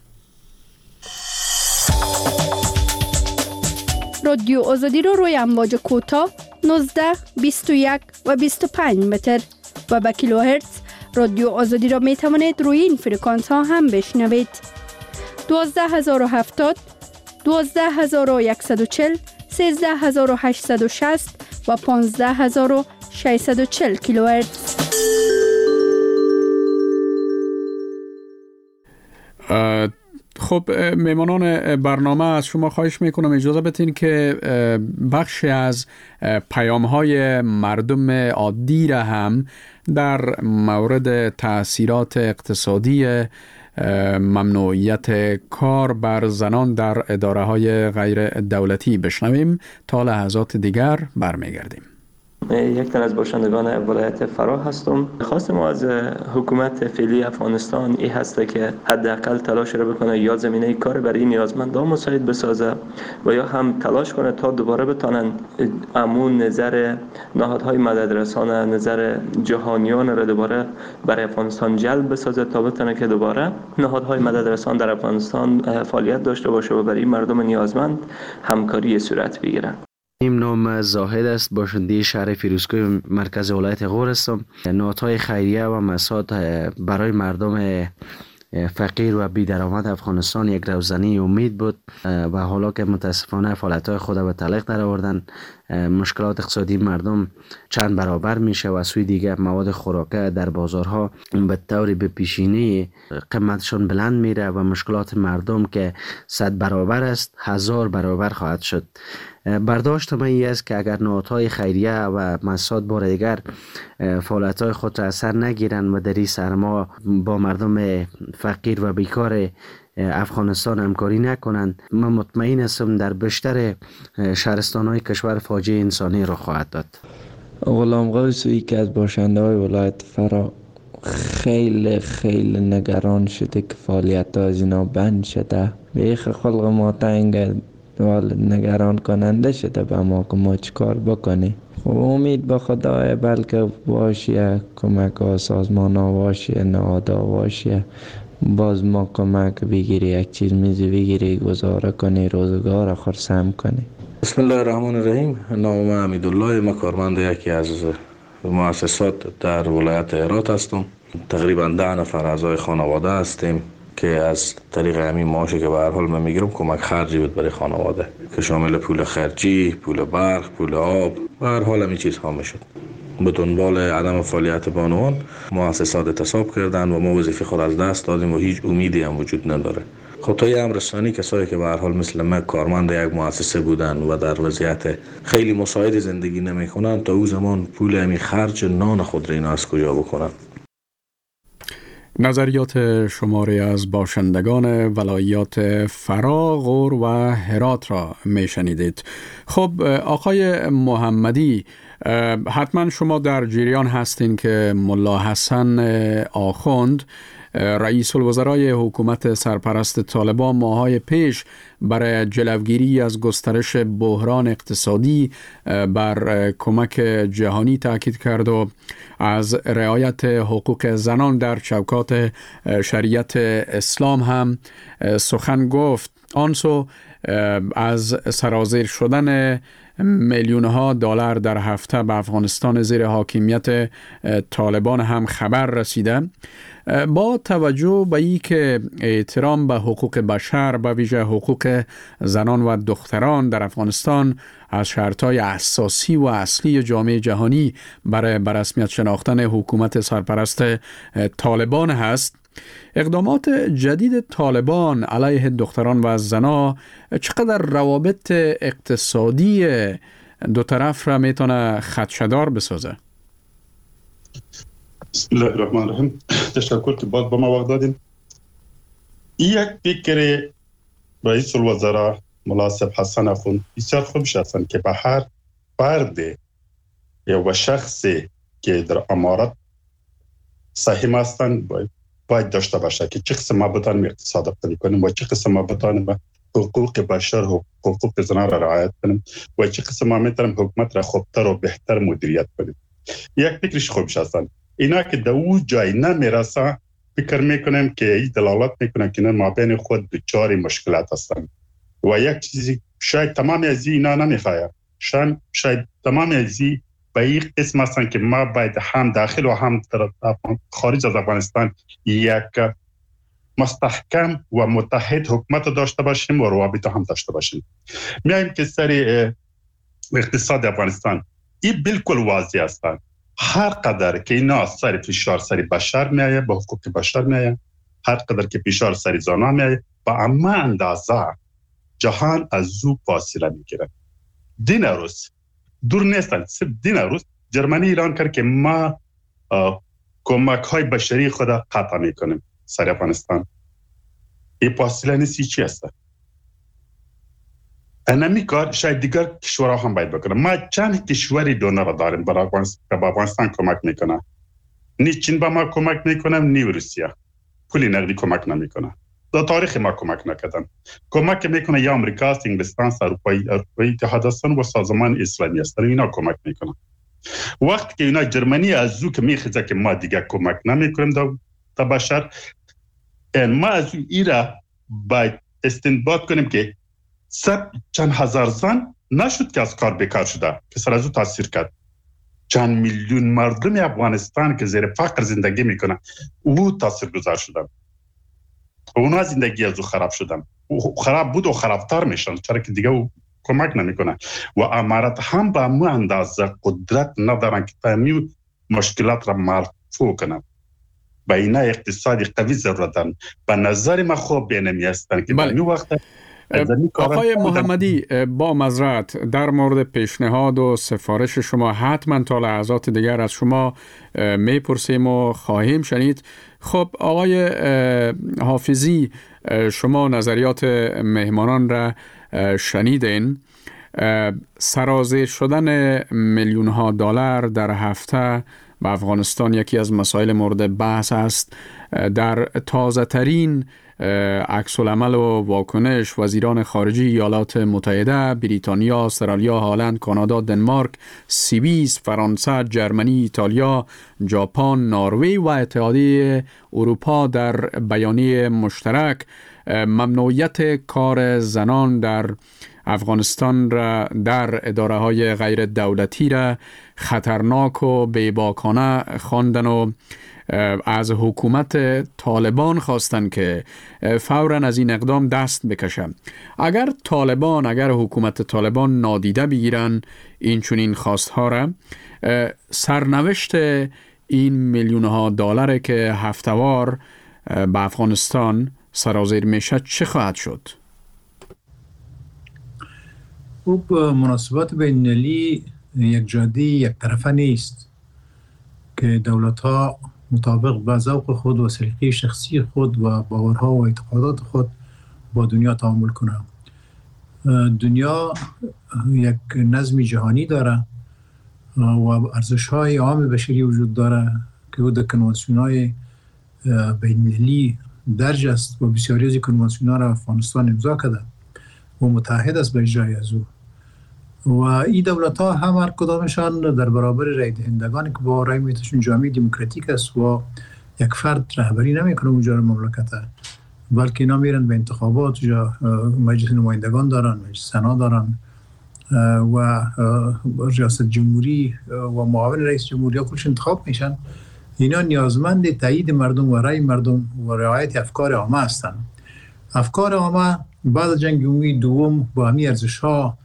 رادیو آزادی رو روی امواج کوتاه 19 21 و 25 متر و با کیلوهرتز رادیو آزادی را می توانید روی این فرکانس ها هم بشنوید. 12070 12140 13860 و 15640 کیلوهرتز. خب میمانان برنامه، از شما خواهش میکنم اجازه بدین که بخشی از پیام‌های مردم عادی را هم در مورد تأثیرات اقتصادی ممنوعیت کار بر زنان در اداره‌های غیر دولتی بشنویم. تا لحظات دیگر برمیگردیم. یک تن از باشندگان ولایت فراه هستم. خواست ما از حکومت فعلی افغانستان این هسته که حداقل تلاش را بکنه یا زمینه کار برای نیازمندان مساعد بسازه و یا هم تلاش کنه تا دوباره بتونن امون نظر نهادهای مددرسان، نظر جهانیان را دوباره برای افغانستان جلب بسازه تا بتونه که دوباره نهادهای مددرسان در افغانستان فعالیت داشته باشه و برای مردم نیازمند همکاری صورت بگیره. این نام زاهد است، باشنده شهر فیروزکوه مرکز ولایت غور هستم. نهادهای خیریه و مساعد برای مردم فقیر و بی درآمد افغانستان یک روزنی امید بود و حالا که متاسفانه فعالیت‌های خود به تعلیق در آوردن، مشکلات اقتصادی مردم چند برابر میشه و سوی دیگه مواد خوراکه در بازارها به طور به پیشینی قیمتشون بلند میره و مشکلات مردم که 100 برابر است 1000 برابر خواهد شد. برداشت من این است که اگر نهادهای خیریه و مساعد بار دیگر فعالیت‌های خود را اثر نگیرند و در این سرما با مردم فقیر و بیکار افغانستان همکاری نکنند، من مطمئن هستم در بیشتر شهرستان‌های کشور فاجعه انسانی را خواهد داد. غلام قوسوی که از باشنده های ولایت فرا خیلی نگران شده که فعالیت ها از اینا بند شده. بیخ خلق ما تنگ نگران کننده شده به ما که ما چیکار بکنی. خب امید به خدای بلکه باشیه کمک ها سازمان ها باشیه نهادها باشیه باز ما کمک بگیری یک چیز میزی بگیری گزاره کنی روزگار خرسم کنی. بسم الله الرحمن الرحیم. نام من حمیدالله، من کارمند یکی از مؤسسات در ولایت هرات هستم. تقریبا 10 نفر اعضای خانواده هستیم که از طریق همین معاشی که به هر حال من میگیرم کمک خرجی بود برای خانواده که شامل پول خرجی، پول برق، پول آب و هر حال همین چیزها میشد. به دنبال عدم فعالیت بانوان مؤسسات اعتصاب کردن و ما وظیفه خود از دست دادیم و هیچ امیدی هم وجود نداره. خب تا یه امر ثانی کسایی که به هر حال مثل من کارمند یک مؤسسه بودن و در وضعیت خیلی مساعد زندگی نمیکنن تا او زمان پول همین خرج نان خود را اینا از کجا بکنن؟ نظریات شماری از باشندگان ولایات فرا، غور و هرات را میشنیدید. خب آقای محمدی، حتما شما در جریان هستین که ملا حسن آخوند رئیس الوزرای حکومت سرپرست طالبان ماهای پیش برای جلوگیری از گسترش بحران اقتصادی بر کمک جهانی تاکید کرد و از رعایت حقوق زنان در چوکات شریعت اسلام هم سخن گفت. آنسو از سرازیر شدن میلیون‌ها دلار در هفته به افغانستان زیر حاکمیت طالبان هم خبر رسیده. با توجه به این که احترام به حقوق بشر به ویژه حقوق زنان و دختران در افغانستان از شرطهای اساسی و اصلی جامعه جهانی برای برسمیت شناختن حکومت سرپرست طالبان هست، اقدامات جدید طالبان علیه دختران و زنان چقدر روابط اقتصادی دو طرف را میتونه خدشه‌دار بسازه؟ بسم الله الرحمن الرحیم. تشکر که باز با ما وقت دادین. یک فکر رئیس الوزراء ملا حسن آخوند بسیار خوب هستند که به هر فرد یا شخصی که در امارات سهم هستند باید داشته باشه که چه قسم ما بتانیم اقتصاد افزایی کنیم و چه قسم ما بتانیم حقوق بشر و حقوق زنان را رعایت کنیم و چه قسم ما میتونیم حکومت را خوبتر و بهتر مدیریت کنیم. یک فکرش خوب هستند. اینا که در او جای نمیرسه فکر میکنیم که این دلالت میکنه که ما بین خود دچار مشکلات هستند و یک چیزی شاید تمام از اینا نمیخواه، شاید تمام از به این قسم هستند که ما باید هم داخل و هم خارج از افغانستان یک مستحکم و متحد حکومت داشته باشیم و روابط هم داشته باشیم. میایم که سر اقتصاد افغانستان این بالکل واضح هستند. هر قدر که اینا سر فشار سر بشر میایه به حقوق بشر میایه، هر قدر که فشار سر زنان میایه با اما اندازه جهان از او فاصله میگیره. دین روز دور نیستن. دین روز جرمنی اعلان کرد که ما کمک های بشری خود قطع میکنیم سر افغانستان. این فاصله نیستی چی هست؟ انمی کار شاید دیگر کشورها هم باید بکنه. ما چند کشوری دونر داریم برای افغانستان کمک میکنه. نی چین با ما کمک میکنه، نی روسیه پولی نقدی کمک نمیکنه. در تاریخ ما کمک نکردن. کمک میکنه یا امریکا است، انگلستان، اروپایی اتحاد هستن و سازمان اسلامی هستن. اینا کمک میکنه. وقتی که اینا جرمنی از او که میخواد که ما دیگه کمک نمیکنیم تا بشر، ما از او ایرا باید استنباط کنیم که چند هزار زن نشد که از کار بیکار شده که سر از او تاثیر کرد. چند میلیون مردم افغانستان که زیر فقر زندگی میکنه او تاثیر گذار شدن. اونا زندگی از او خراب شدن. خراب بود و خرابتر میشن چرا که دیگه او کمک نمیکنه و امارات هم به مو اندازه قدرت ندارن که تامی مشکلات را مرفوع کنن. با اینا اقتصادی قوی ضرورتن. به نظر من خوب نمی هستن که در وقت آقای محمدی با معذرت در مورد پیشنهاد و سفارش شما حتما تا لحظات دیگر از شما میپرسیم و خواهیم شنید. خب آقای حافظی، شما نظریات مهمانان را شنیدین. سرازیر شدن میلیون ها دلار در هفته به افغانستان یکی از مسائل مورد بحث است. در تازه ترین عکس العمل و واکنش وزیران خارجه ایالات متحده، بریتانیا، استرالیا، هلند، کانادا، دنمارک، سوئیس، فرانسه، جرمنی، ایتالیا، ژاپن، نروژ و اتحادیه اروپا در بیانیه مشترک ممنوعیت کار زنان در افغانستان را در اداره های غیر دولتی را خطرناک و بیباکانه خواندن و از حکومت طالبان خواستن که فوراً از این اقدام دست بکشن. اگر حکومت طالبان نادیده بگیرن این چنین خواستها را، سرنوشت این میلیون ها دلار که هفته‌وار به افغانستان سرازیر میشه چه خواهد شد؟ خب مناسبات بین‌المللی یک جاده یک طرفه نیست که دولت‌ها مطابق با ذوق خود و سلیقه شخصی خود و باورها و اعتقادات خود با دنیا تعامل کنند. دنیا یک نظم جهانی داره و ارزش‌های عام بشری وجود داره که او در کنوانسیون‌های بین‌المللی درج است و بسیاری از کنوانسیون‌ها را افغانستان امضا کرده و متحد است به اجرای از او. و این دولت‌ها هم هر کدامشان در برابر رای دهندگانی که با رای میتشون جامعه دموکراتیک است و یک فرد رهبری نمیکنه اونجا مملکت، بلکه اینا میرن به انتخابات یا مجلس نمایندگان دارن، مجلس سنا دارن و ریاست جمهوری و معاون رئیس جمهوری ها کلش انتخاب میشن. اینا نیازمند تایید مردم و رای مردم و رعایت افکار عامه هستند. افکار عامه بعد از جنگ جهانی دوم با همین ارزش‌ها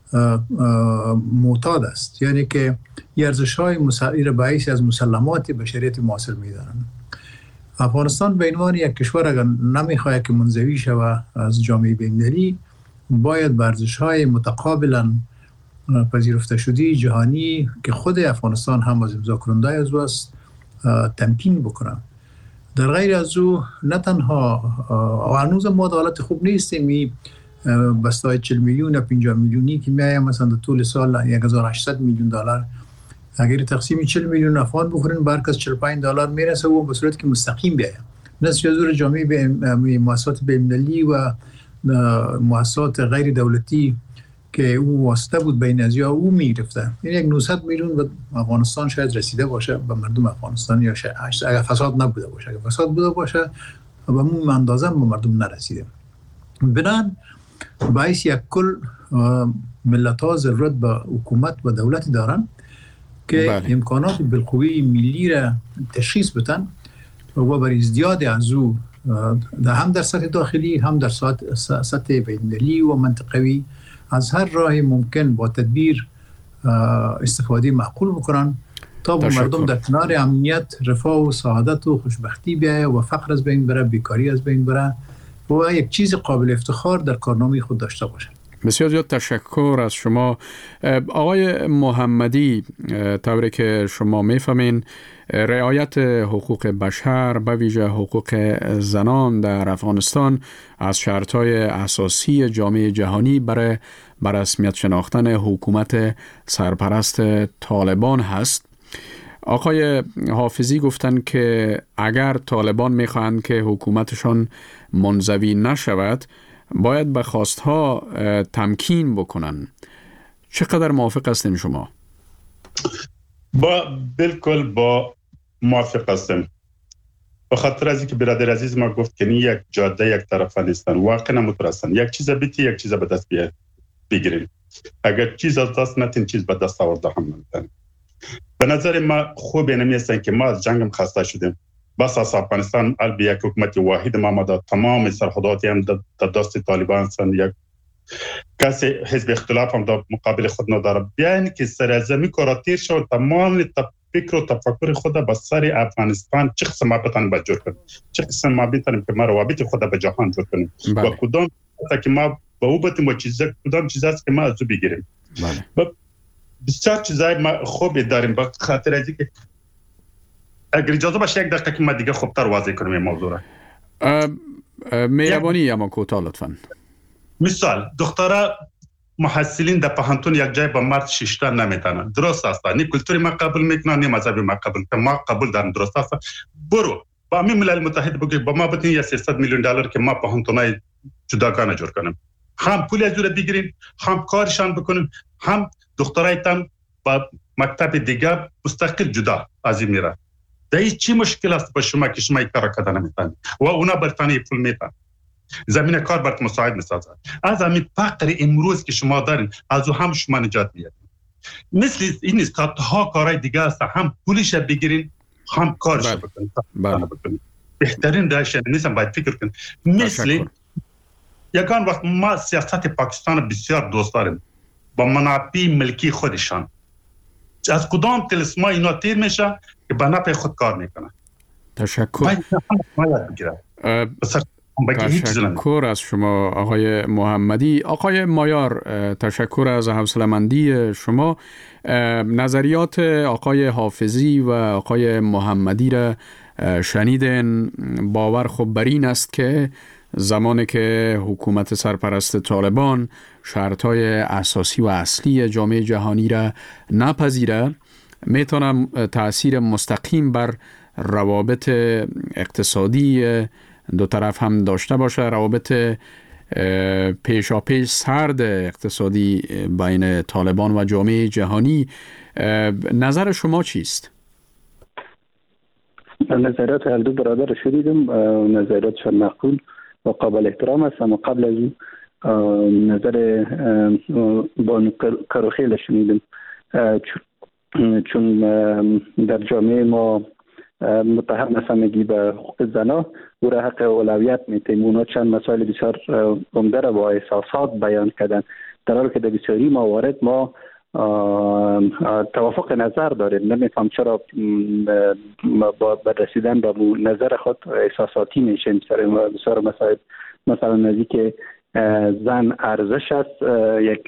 معتاد است، یعنی که این ارزش‌های باعث از مسلمات بشریت معاصر می‌دانند. افغانستان به عنوان یک کشور اگر نمی‌خواهد که منزوی شود از جامعه بین‌المللی، باید به ارزش‌های متقابلاً پذیرفته شده جهانی که خود افغانستان هم از امضا کننده از است تمکین بکنه. در غیر از او نه تنها هنوز ما در حالت خوب نیستیم، بستای 40 میلیون یا 50 میلیونی که میایه مثلا در طول سال 1800 میلیون دلار، اگر تقسیم 40 میلیون افغان بخورین برکس 45 دلار میرسه و به صورت که مستقیم بیایه. نصف حضور جامعه مؤسسات بین‌المللی و مؤسسات غیر دولتی که او واسطه بود بین ازیا او میگرفته، یعنی 900 میلیون به افغانستان شاید رسیده باشه به مردم افغانستان، یا شاید اگر فساد نبوده باشه، اگر فساد بوده باشه به اون اندازه به مردم نرسیده. بنان باعث یک کل ملت‌ها ضرورت به حکومت و دولت دارن که امکانات بالقوه ملی را تشخیص بدن و بر ازدیاد از او هم در سطح داخلی هم در سطح بین‌المللی و منطقوی از هر راه ممکن با تدبیر استفاده معقول بکنن تا با مردم در کنار امنیت، رفاه و سعادت و خوشبختی بیایه و فقر از بین بره، بیکاری از بین بره و یک چیز قابل افتخار در کارنامه خود داشته باشه. بسیار زیاد تشکر از شما آقای محمدی. طوری که شما میفهمین رعایت حقوق بشر به ویژه حقوق زنان در افغانستان از شرط‌های اساسی جامعه جهانی برای رسمیت شناختن حکومت سرپرست طالبان هست. آقای حافظی گفتن که اگر طالبان میخواهند که حکومتشان منزوی نشود باید به خواستها تمکین بکنن. چقدر موافق هستین شما؟ بالکل با موافق هستم. به خاطر از اینکه برادر عزیز ما گفت که یک جاده یک طرفه نیستن، واقعا مترسن. یک چیز بیتی یک چیز به دست بگیرین. اگر چیز از دست نتین چیز به دست آورده هم نمیتن. به نظر ما خوب نمیستن که ما از جنگم خسته شدیم. بس از افغانستان البته یک حکومت واحد ما داد، تمام سرحدات هم در دست طالبان هستند، یک کسی حزب اختلاف هم در مقابل خود نداره. بیاین که سرزمین کاراتیر شد، تمام فکر و تفکر خود به سر افغانستان چه قسم ما بتانیم بجور کنیم، چه قسم ما بتانیم که ما روابط خود به جهان جور کنیم و کدام که ما به او بتیم و کدام چیز است که ما از او بگیریم. بسیار چیزای ما خوب داریم. به خاطر از اینکه اگر اجازه باشه یک دقیقه که ما دیگه خوبتر واضح کنیم این موضوع را. مهربانی اما کوتاه لطفاً. مثال دختره محصلین در پهانتون یک جای با مرد شیشتن نمیتونن. درست است. نی کلتوری ما قبول میکنن، نی مذهبی ما قبول کنن. ما قبول دارم. درست است. برو با ملل متحد بگو با ما بتین یا 300 میلیون دلار که ما پهانتونای جداگانه جور کنیم. هم پول از اون بگیرین، هم کارشان بکنیم، هم دخترایتان با مکتب دیگر مستقل جدا از این میره. در چی مشکل است با شما که شما کار کردن نمیتونید و اونا برتانی پول میتن. زمین کار برات مساعد میسازه. از همین فقر امروز که شما دارین از او هم شما نجات میدید. مثل این استادها کارهای دیگه است، هم پولش بگیرین هم کارش بکنین. بهترین راهش نیستم، باید فکر کنین. مثل یکان وقت ما سیاست پاکستان بسیار دوست داریم با منابع ملکی خودشان. از کدام طلسم اینا تیر میشه که به نفع خود کار میکنه. تشکر. تشکر از شما آقای محمدی. آقای مایار، تشکر از حوصله‌مندی شما. نظریات آقای حافظی و آقای محمدی را شنیدن. باور خب بر این است که زمانی که حکومت سرپرست طالبان شرطهای اساسی و اصلی جامعه جهانی را نپذیره، میتونه تأثیر مستقیم بر روابط اقتصادی دو طرف هم داشته باشه، روابط پیشاپیش سرد اقتصادی بین طالبان و جامعه جهانی. نظر شما چیست؟ نظریات هر دو برادر شدیدم، نظریاتشان معقول و قابل احترام است، اما قبل از اون نظر بانو کاروخیل شنیدم، چون در جامعه ما متهم نسمگی به حقوق زنا او را حق اولویت میتیم. اونا چند مسائل بسیار عمده را با احساسات بیان کردن، در حالی که در بسیاری موارد ما توافق نظر داریم. نمیفهم چرا با رسیدن به نظر خود احساساتی میشیم سر بسیار مسائل. مثلا نزدیک زن ارزش است یک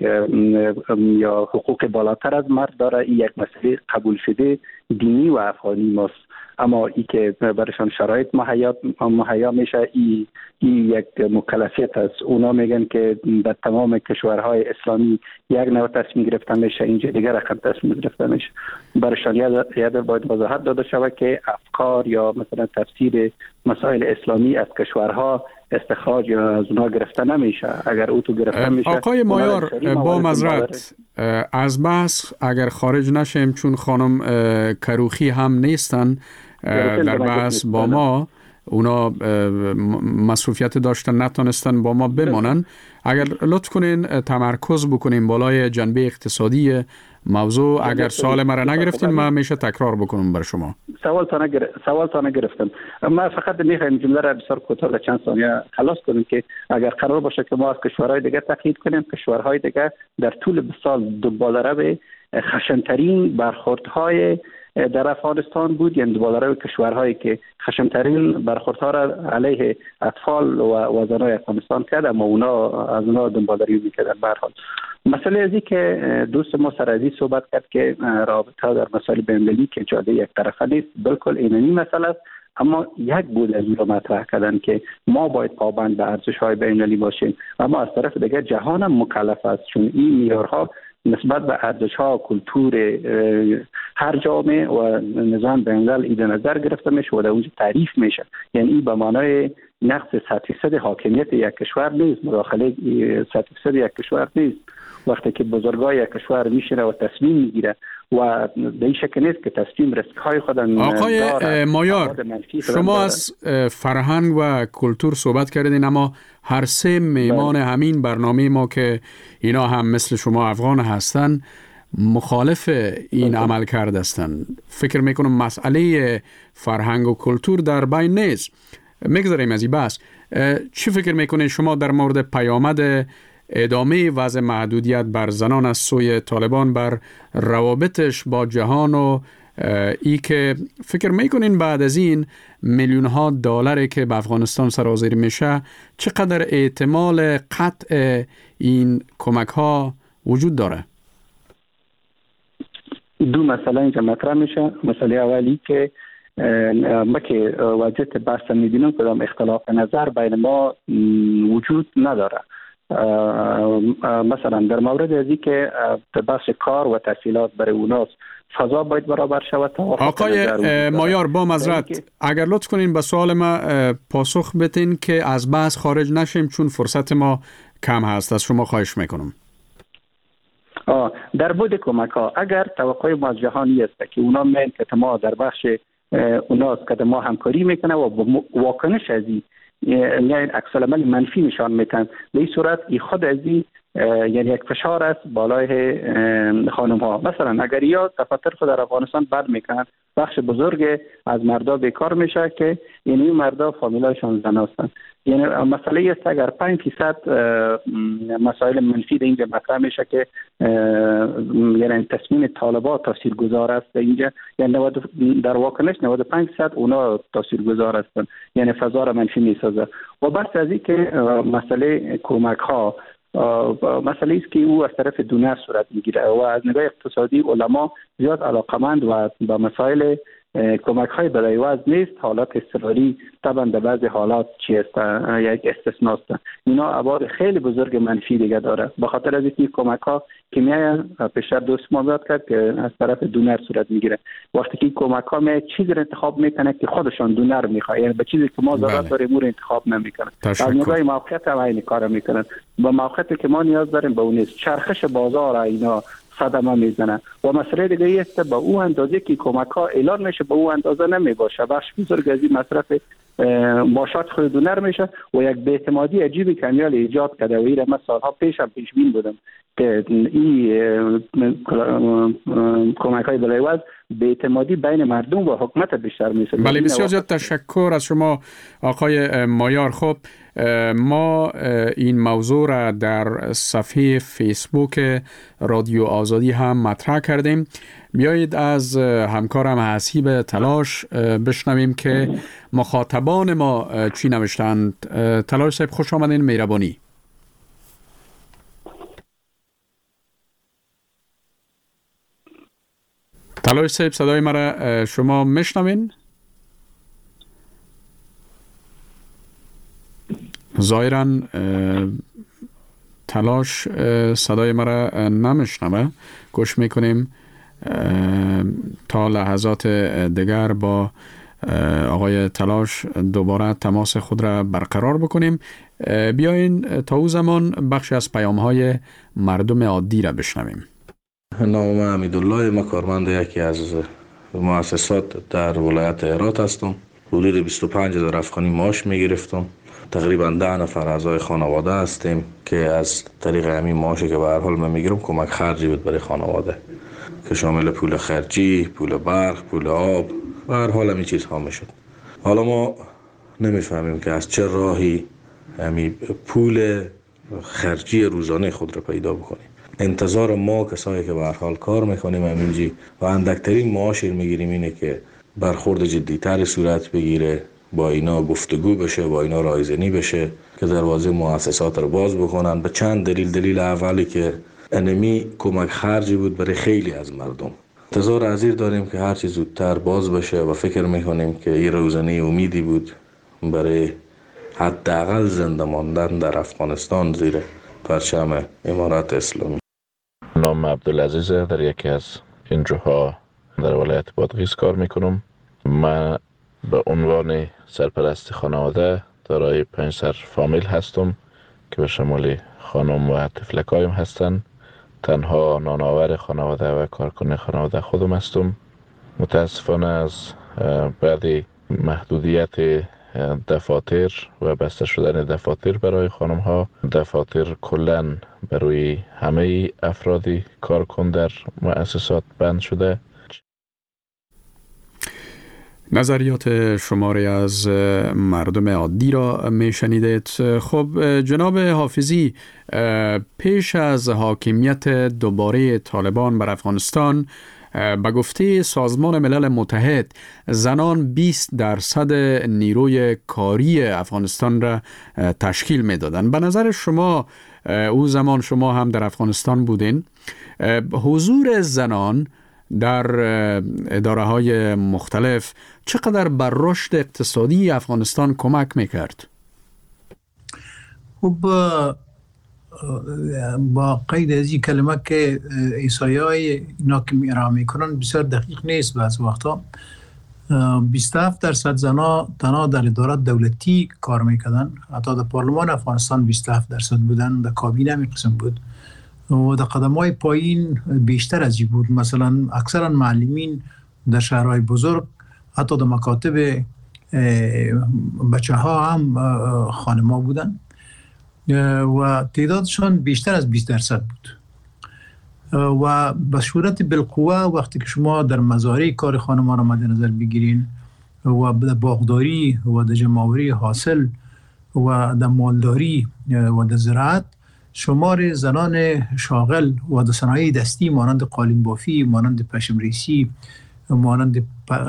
یا حقوق بالاتر از مرد داره، این یک مسئله قبول شده دینی و افغانی ماست. اما ای که برشان شرایط مهیا میشه، این یک مکلفیت است. اونا میگن که در تمام کشورهای اسلامی یک نوع تصمیم گرفته میشه، اینجا دیگر رقم تصمیم گرفته میشه. برشان یاد باید وضاحت داده شود که افکار یا مثلا تفسیر مسائل اسلامی از کشورها استخراج یا از اونها گرفته نمیشه. اگر او تو گرفته میشه. آقای مایار، با معذرت از بحث اگر خارج نشیم، چون خانم کروخی هم نیستن در بحث با ما، اونا مصروفیت داشتن نتونستن با ما بمانن. اگر لطف کنین تمرکز بکنین بالای جنبه اقتصادی موضوع. اگر سوال مرا نگرفتین من میشه تکرار بکنم بر شما. سوال تا نگرفتم. ما فقط میخوایم جمله را بسیار کوتاه چند ثانیه خلاص کنیم که اگر قرار باشه که ما از کشورهای دیگه تقلید کنیم، کشورهای دیگه در طول سال دنباله‌رو خشن‌ترین برخوردهای در افغانستان بود، یعنی دنباله‌رو کشورهایی که خشن‌ترین برخوردها را علیه اطفال و زنای افغانستان کرد، اما اونا از اونا دنباله‌روی میکردن. به هر حال مسئله ازی که دوست ما سر ازی صحبت کرد که رابطه در مسائل بین‌المللی که جاده یک طرفه نیست، بالکل اینمی مسئله است. اما یک بود از این رو مطرح کردن که ما باید پابند به ارزش‌های بین‌المللی باشیم، اما از طرف دیگر جهان هم مکلف است، چون این معیارها نسبت به ارزش‌ها کلتور هر جامعه و نظام بین‌الملل ایده نظر گرفته میشه و در اونجا تعریف میشه. یعنی این به معنای نقص 100% حاکمیت یک کشور نیست، مداخله 100% یک کشور نیست. وقتی که بزرگای یک کشور میشینه و تصمیم میگیره و به این شکل نیست که تصمیم ریسک‌های خودن داره. آقای مایار، شما از فرهنگ و کلتور صحبت کردین، اما هر سه میمان همین برنامه ما که اینا هم مثل شما افغان هستن مخالف این عمل کرده هستند. فکر میکنم مسئله فرهنگ و کلتور در بین نیست. میگذاریم از این بحث. چی فکر میکنین شما در مورد پیامد ادامه وضع محدودیت بر زنان از سوی طالبان بر روابطش با جهان و ای که فکر میکنین بعد از این میلیون ها دلاری که به افغانستان سرازیر میشه چقدر احتمال قطع این کمک ها وجود داره؟ دو مسئله اینجا مطرح میشه. مسئله اولی که ما که وضعیت بحث میبینم کدام اختلاف نظر بین ما وجود نداره. مثلا در مورد ازی که بخش کار و تحصیلات برای اوناست فضا باید برابر شود. آقای مایار با معذرت اگر لطف کنین به سوال ما پاسخ بدین که از بحث خارج نشیم چون فرصت ما کم هست. از شما خواهش میکنم. در بود کمک ها اگر توقع ما از جهانی است که اونا میگن که ما در بخش اوناست که ما همکاری میکنه و واکنش از این یعنی عکس العمل منفی نشان میتن، به این صورت ای خود از این یعنی یک فشار است بالای خانم ها. مثلا اگر یا دفاتر خود در افغانستان بد میکنن بخش بزرگ از مردا بیکار میشه که یعنی مردا فامیلایشان زن هستند. یعنی مسئله است اگر 5% مسائل منفی در اینجا مطرح میشه که یعنی تصمیم طالبان تاثیرگذار است در اینجا، یعنی در واکنش 95% اونا تاثیرگذار هستند، یعنی فضا را منفی میسازه. و بس از این که مسئله کمک ها مسئله است که او از طرف دونر صورت میگیره و از نگاه اقتصادی علما زیاد علاقمند و با مسائل کمک های بلایواز نیست. حالات اضطراری طبعا در بعضی حالات چیست یک استثناء است. اینا ابعاد خیلی بزرگ منفی دیگه داره. به خاطر از اینکه کمک ها که میاد پیشتر دوست ما یاد کرد که از طرف دونر صورت میگیره. وقتی که کمک ها میاد چیزی رو انتخاب میکنه که خودشان دونر میخواد، یعنی به چیزی که ما ضرورت داریم اون انتخاب نمیکنه. از نگاه موقعیت هم این کارو میکنن. با موقعیتی که ما نیاز داریم به اون نیست. چرخش بازار اینا صدمه میزنه و مسئله دیگه است با اون اندازه که کمک ها اعلان میشه با اون اندازه نمیباشه. بخش بزرگ از این مصرف ماشات خود دونر میشه و یک بی‌اعتمادی عجیبی کمیال ایجاد کرده و این ما سالها پیش بین بودم که این کمک های بلایواز بی‌اعتمادی بین مردم و حکومت بیشتر میشه. بله بسیار زیاد تشکر از شما آقای مایار. خب ما این موضوع را در صفحه فیسبوک رادیو آزادی هم مطرح کردیم. بیایید از همکارم حسیب تلاش بشنویم که مخاطبان ما چی نوشتند. تلاش صاحب خوش آمدین. مهربانی. تلاش صاحب صدای مرا شما میشنوین؟ ظاهراً تلاش صدای مرا نمیشنوه. گوش میکنیم تا لحظات دیگر با آقای تلاش دوباره تماس خود را برقرار بکنیم. بیاین تا او زمان بخش از پیام‌های مردم عادی را بشنویم. نام من حمیدالله، من کارمند یکی از مؤسسات در ولایت هرات هستم. حدود 25,000 افغانی معاش میگرفتم. تقریبا 10 نفر اعضای خانواده هستیم که از طریق همین معاشی که به هر حال من میگیرم کمک خرجی بود برای خانواده که شامل پول خرجی، پول برق، پول آب و هر حال همین چیزها میشد. حالا ما نمیفهمیم که از چه راهی همین پول خرجی روزانه خود را پیدا بکنیم. انتظار ما کسایی که به هر حال کار میکنیم همینجی و اندکترین معاشی میگیریم اینه که برخورد جدی‌تر صورت بگیره، با اینا گفتگو بشه، با اینا رایزنی بشه که دروازه مؤسسات رو باز بکنن. به چند دلیل اولی که انمی کمک خرجی بود برای خیلی از مردم. انتظار عزیر داریم که هرچی زودتر باز بشه و فکر میکنیم که این روزنه امیدی بود برای حداقل زنده ماندن در افغانستان زیر پرچم امارات اسلامی. نام عبدالعزیز، در یکی از NGOها در ولایت بادغیس کار میکنم. من به عنوان سرپرست خانواده دارای 5 فامیل هستم که به شمول خانم و طفلکایم هستند. تنها نانآور خانواده و کارکن خانواده خودم هستم. متاسفانه از بعد محدودیت دفاتر و بسته شدن دفاتر برای خانم ها، دفاتر کلن برای همه افرادی کارکن در مؤسسات بند شده. نظریات شماری از مردم عادی را میشنیدید. خب جناب حافظی، پیش از حاکمیت دوباره طالبان بر افغانستان به گفته سازمان ملل متحد زنان 20% نیروی کاری افغانستان را تشکیل میدادند. به نظر شما او زمان شما هم در افغانستان بودین، حضور زنان در اداره های مختلف چقدر بر رشد اقتصادی افغانستان کمک میکرد؟ خب با قید از این کلمه که احصایه های اینا که ارائه میکنن بسیار دقیق نیست. بعض وقتا 27% زنا تنها در ادارات دولتی کار میکردن. حتی در پارلمان افغانستان 27% بودن، در کابینه می قسم بود و در قدم های پایین بیشتر از این بود. مثلا اکثرا معلمین در شهرهای بزرگ، حتی در مکاتب بچه ها هم خانما بودن و تعدادشان بیشتر از 20% بود. و به صورت بالقوه وقتی که شما در مزارع کار خانمان را مد نظر بگیرین و در باغداری و در جمع‌آوری حاصل و در مالداری و در زراعت، شمار زنان شاغل و در صنایع دستی مانند قالین بافی، مانند پشم ریسی، مانند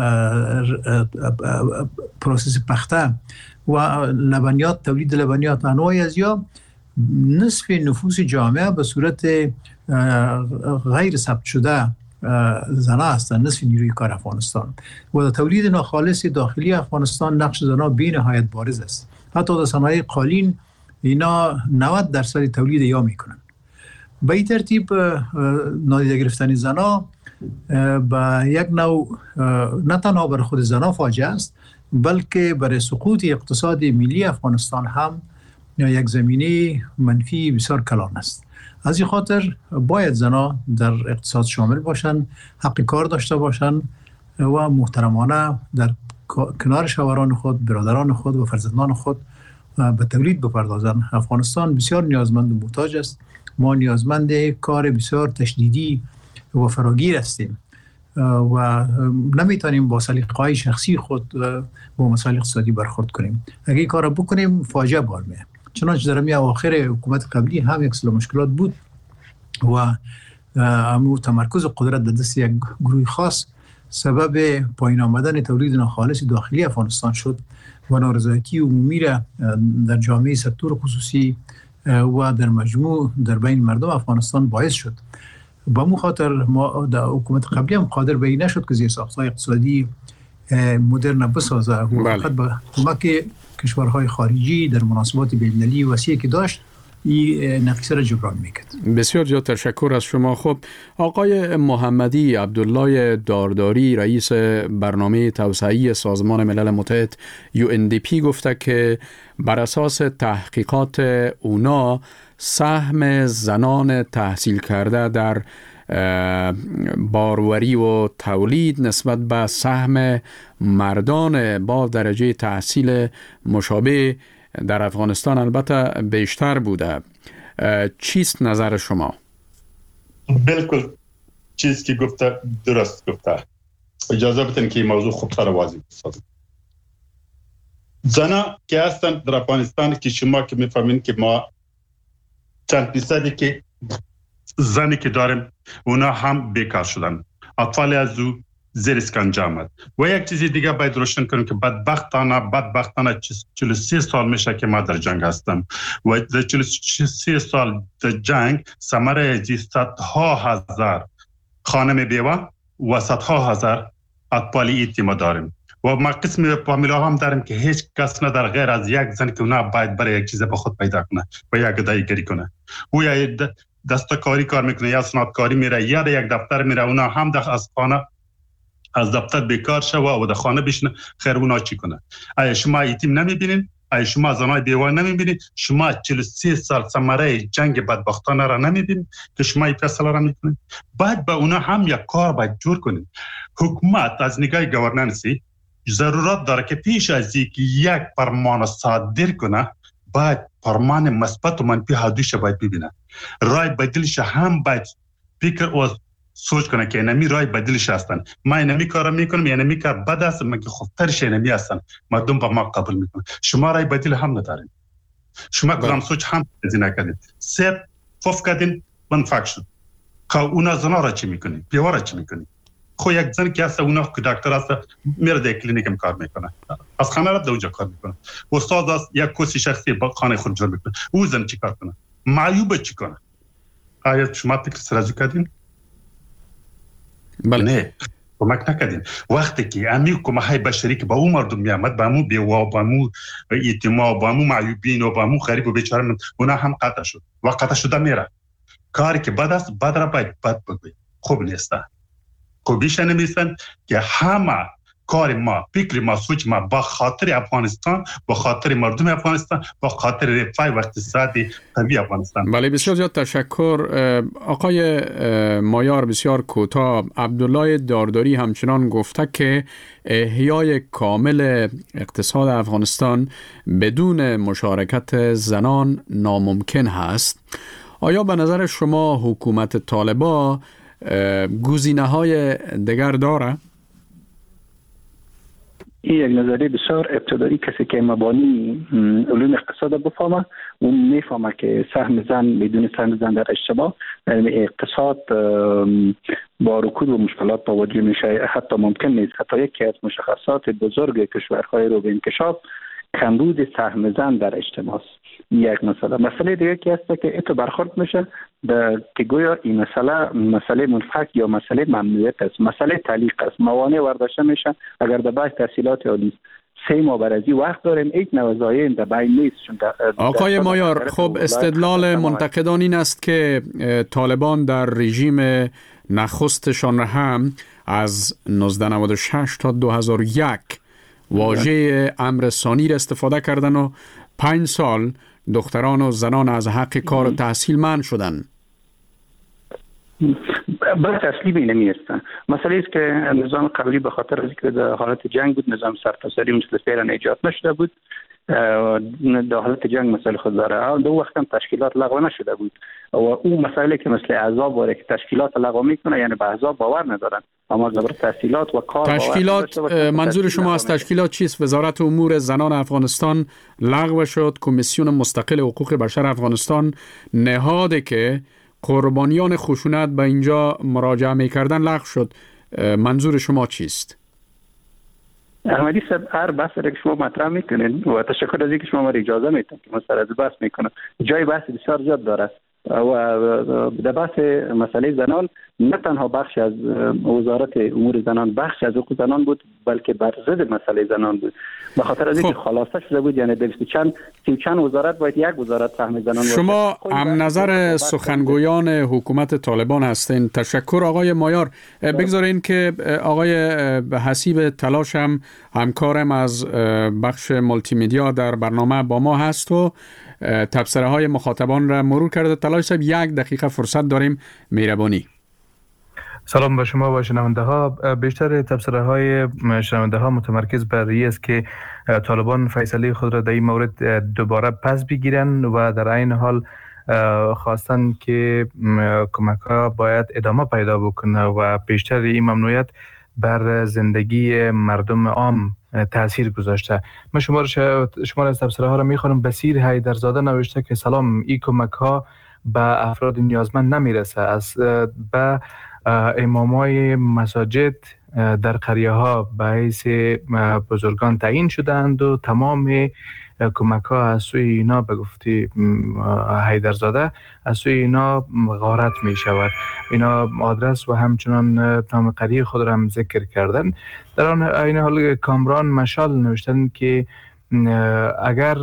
پروسس پخته و لبنیات، تولید لبنیات، انواعی از یا نصف نفوس جامعه به صورت غیر ثبت شده زنا هستند، نصف نیروی کار افغانستان. و در تولید ناخالص داخلی افغانستان نقش زنا بی نهایت بارز است. حتی در صنایع قالین اینا 90% تولید یا میکنن. به این ترتیب نادیده گرفتن زنا با یک نوع نه تنها برای خود زنا فاجعه است، بلکه برای سقوط اقتصاد ملی افغانستان هم یک زمینه منفی بسیار کلان است. از این خاطر باید زنا در اقتصاد شامل باشند، حق کار داشته باشند و محترمانه در کنار شوهران خود، برادران خود و فرزندان خود به تولید بپردازند. افغانستان بسیار نیازمند و محتاج است. ما نیازمند کار بسیار تشدیدی و فراگیر هستیم و نمیتونیم با سلیقه‌های شخصی خود با مسائل اقتصادی برخورد کنیم. اگه این کار بکنیم فاجعه بار میاد. چنانچه در اواخر حکومت قبلی هم یک سلسله مشکلات بود و امو تمرکز قدرت در دست یک گروه خاص سبب پایین آمدن تولید ناخالص داخلی افغانستان شد و نارضایتی عمومی را در جامعه سکتور خصوصی و در مجموع در بین مردم افغانستان باعث شد. با مو خاطر ما در حکومت قبلی هم قادر به این نشد که زیرساخت‌های اقتصادی مدرن بسازه و فقط با کمک کشورهای خارجی در مناسبات بین‌المللی وسیعی که داشت این نقصه را جبران میکرد. بسیار زیاد تشکر از شما. خب آقای محمدی عبدالله دارداری، رئیس برنامه توسعه‌ای سازمان ملل متحد UNDP گفته که بر اساس تحقیقات اونا سهم زنان تحصیل کرده در باروری و تولید نسبت به سهم مردان با درجه تحصیل مشابه در افغانستان البته بیشتر بوده. چیست نظر شما؟ بالکل چیزی که گفته درست گفته. اجازه بدین که این موضوع خوبتر واضح بسازم. زنا که هستن در افغانستان که شما که میفهمین که ما چند فیصدی که زنی که داریم اونا هم بیکار شدن، اطفال از او زیر اسکنجه آمد. و یک چیزی دیگه باید روشن کنیم که بدبختانه 43 سال میشه که ما در جنگ هستم و در 43 سال در جنگ ثمره از صدها هزار خانم بیوه و صدها هزار اطفال یتیم داریم و ما قسم فامیلا هم داریم که هیچ کس نداره غیر از یک زن که اونا باید برای یک چیز به خود پیدا کنه و یک گداییگری کنه. او یا دستکاری کار میکنه یا صنعتکاری میره یا در یک دفتر میره، اونا هم از خانه از دفتر بیکار شوه و در خانه بشینه. خیر اونا چی کنه؟ آیا شما یتیم نمیبینین؟ آیا شما زنای بیوه نمیبینید؟ شما 43 سال ثمره جنگ بدبختانه را نمیبینید که شما این فیصله را میکنید؟ باید به اونا هم یک کار باید جور کنید. حکومت از نگاه گورننسی ضرورت داره که پیش از اینکه یک فرمان صادر کنه باید فرمان مثبت و منفی حدودش باید ببینه. رای بدلش هم باید فکر و سوچ کنه که اینمی رای بدلش هستن. ما اینمی کارا میکنم، اینمی کار بد است، مگه خوبترش اینمی هستن، مردم با ما قبول میکنن. شما رای بدل هم ندارین، شما کدام سوچ هم نکردین، صرف فوف کردین منفعل شد. که اونا زنا را چی میکنین؟ بیوه را چی میکنین؟ خو یک زن که هست اونا که دکتر هست میره در کلینیک هم کار میکنه، از خانه را در اونجا کار میکنه، استاد هست یک کسی شخصی با خانه خود جور میکنه. او زن چی کار کنه؟ معیوبه چی کنه؟ آیا شما فکر سرازی کردین؟ بله. نه. کمک نکردیم. وقتی که امی کمک‌های بشری که با اون مردم میامد، با امو بیوا، با امو یتیما، با امو معیوبین و با امو غریب و بیچاره، اونا هم قطع شد و قطع شده میره. کاری که بد است، بد را باید بد بگوییم، خوب نیست. خوبیش نمیستن که همه کار ما، فکر ما، سوچ ما با خاطر افغانستان، با خاطر مردم افغانستان، با خاطر رفاه و اقتصادی قوی افغانستان. بله، بسیار زیاد تشکر. آقای مایار، بسیار کوتاه، عبدالله دارداری همچنان گفته که احیای کامل اقتصاد افغانستان بدون مشارکت زنان ناممکن هست. آیا به نظر شما حکومت طالبان گزینه‌های دیگر داره؟ این یک نظریه بسیار ابتدایی. کسی که مبانی علوم اقتصاد بفهمه اون میفهمه که سهم زن بدون سهم زن در اجتماع اقتصاد با رکود و مشکلات مواجه میشه. حتی ممکن نیست. حتی یکی از مشخصات بزرگ کشورهای رو به انکشاف کمبود سهم زن در اجتماع است. یک مسئله دیگه که هست که اتو برخورد میشه که گویا این مسئله منفک یا مسئله ممنوعیت است، مسئله تعلیق است. موانع ورداشته میشه. اگر در بحث تحصیلات عالی 3 ماه برازی وقت داریم، یک نوزایم در بین نیست. آقای مایار، خب استدلال منتقدان این است که طالبان در رژیم نخستشان هم از 1996 تا 2001 واژه امر ثانی را استفاده کردن و 5 سال دختران و زنان از حق کار و تحصیل منع شدن. بس اصلی به اینمی هستن. مسئله است که نظام قبلی به خاطر از اینکه در حالت جنگ بود، نظام سرتاسری مثل فعلا ایجاد نشده بود. در حالت جنگ مسئله خود داره. در وقت هم تشکیلات لغو نشده بود و اون مسئله که مثل احزاب واره که تشکیلات لغو میکنه، یعنی به احزاب باور ندارن، اما در تحصیلات و کار تشکیلات. منظور شما از تشکیلات چیست؟ وزارت امور زنان افغانستان لغو شد. کمیسیون مستقل حقوق بشر افغانستان، نهادی که قربانیان خشونت به اینجا مراجعه میکردن، لغو شد. منظور شما چیست؟ احمدی صاحب، هر بحثی که شما مطرح میکنین و تشکر از اینکه شما ما اجازه میدید که ما سر از بحث میکنم، جای بحث بسیار زیاد داره و در بحث مسئله زنان نه تنها بخش از وزارت امور زنان بخش از حقوق زنان بود، بلکه بر ضد مسئله زنان بود. به خاطر از اینکه خلاصه شده بود، یعنی در چند وزارت باید یک وزارت سهم زنان بود. شما هم نظر سخنگویان حکومت طالبان هستین. تشکر آقای مایار. بگذارین که آقای حسیب تلاش هم همکارم از بخش مولتی میدیا در برنامه با ما هست و تبصره های مخاطبان را مرور کرده. تلاش صاحب 1 دقیقه فرصت داریم، مهربانی. سلام به شما و شنونده ها. بیشتر تبصره های شنونده ها متمرکز بر این است که طالبان فیصله خود را در این مورد دوباره پس بگیرن و در این حال خواستن که کمک ها باید ادامه پیدا بکنه و بیشتر این ممنوعیت بر زندگی مردم عام تأثیر گذاشته. من شما از تبصره ها را میخوانم. بصیر حیدرزاده نوشته که سلام، این کمک ها به افراد نیازمند نمیرسه. از به امامای مساجد در قریه ها به حیث بزرگان تعیین شدند و تمام کمک ها از سوی اینا به گفته حیدرزاده از سوی اینا غارت می شود. اینا آدرس و همچنان نام قریه خود را هم ذکر کردن. در آن این حال کامران مشال نوشتن که اگر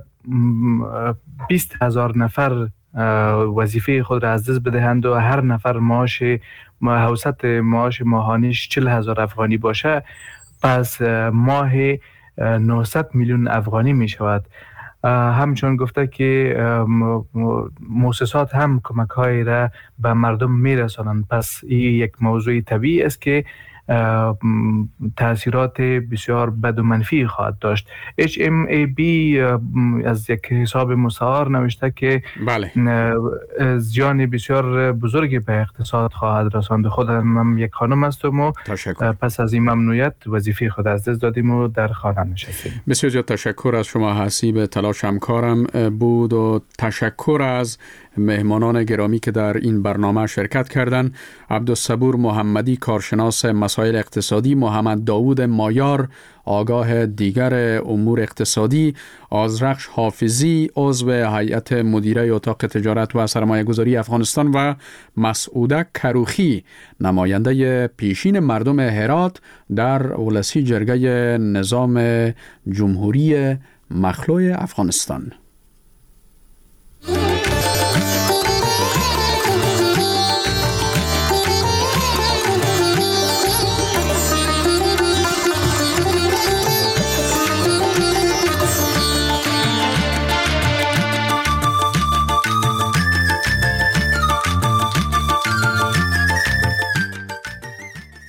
20,000 نفر وظیفه خود را از دست بدهند و هر نفر اوسط معاش ماهانیش 40,000 افغانی باشه، پس ماه 900 میلیون افغانی می شود. همچون گفته که مؤسسات هم کمک های را به مردم می رسانند. پس این یک موضوع طبیعی است که تأثیرات بسیار بد و منفی خواهد داشت. HMAB از یک حساب مستعار نوشته که بله، زیان بسیار بزرگی به اقتصاد خواهد رساند. خودم یک خانم هستم و پس از این ممنوعیت وظیفه خود از دست دادیم و در خانه نشستیم. بسیار زیاد تشکر از شما. حسیب تلاش همکارم بود و تشکر از مهمانان گرامی که در این برنامه شرکت کردند: عبدالصبور محمدی، کارشناس مسائل اقتصادی، محمد داوود مایار، آگاه دیگر امور اقتصادی، آذرخش حافظی، عضو هیئت مدیره اتاق تجارت و سرمایه گذاری افغانستان و مسعوده کروخی، نماینده پیشین مردم هرات در ولسی جرگه نظام جمهوری مخلوع افغانستان.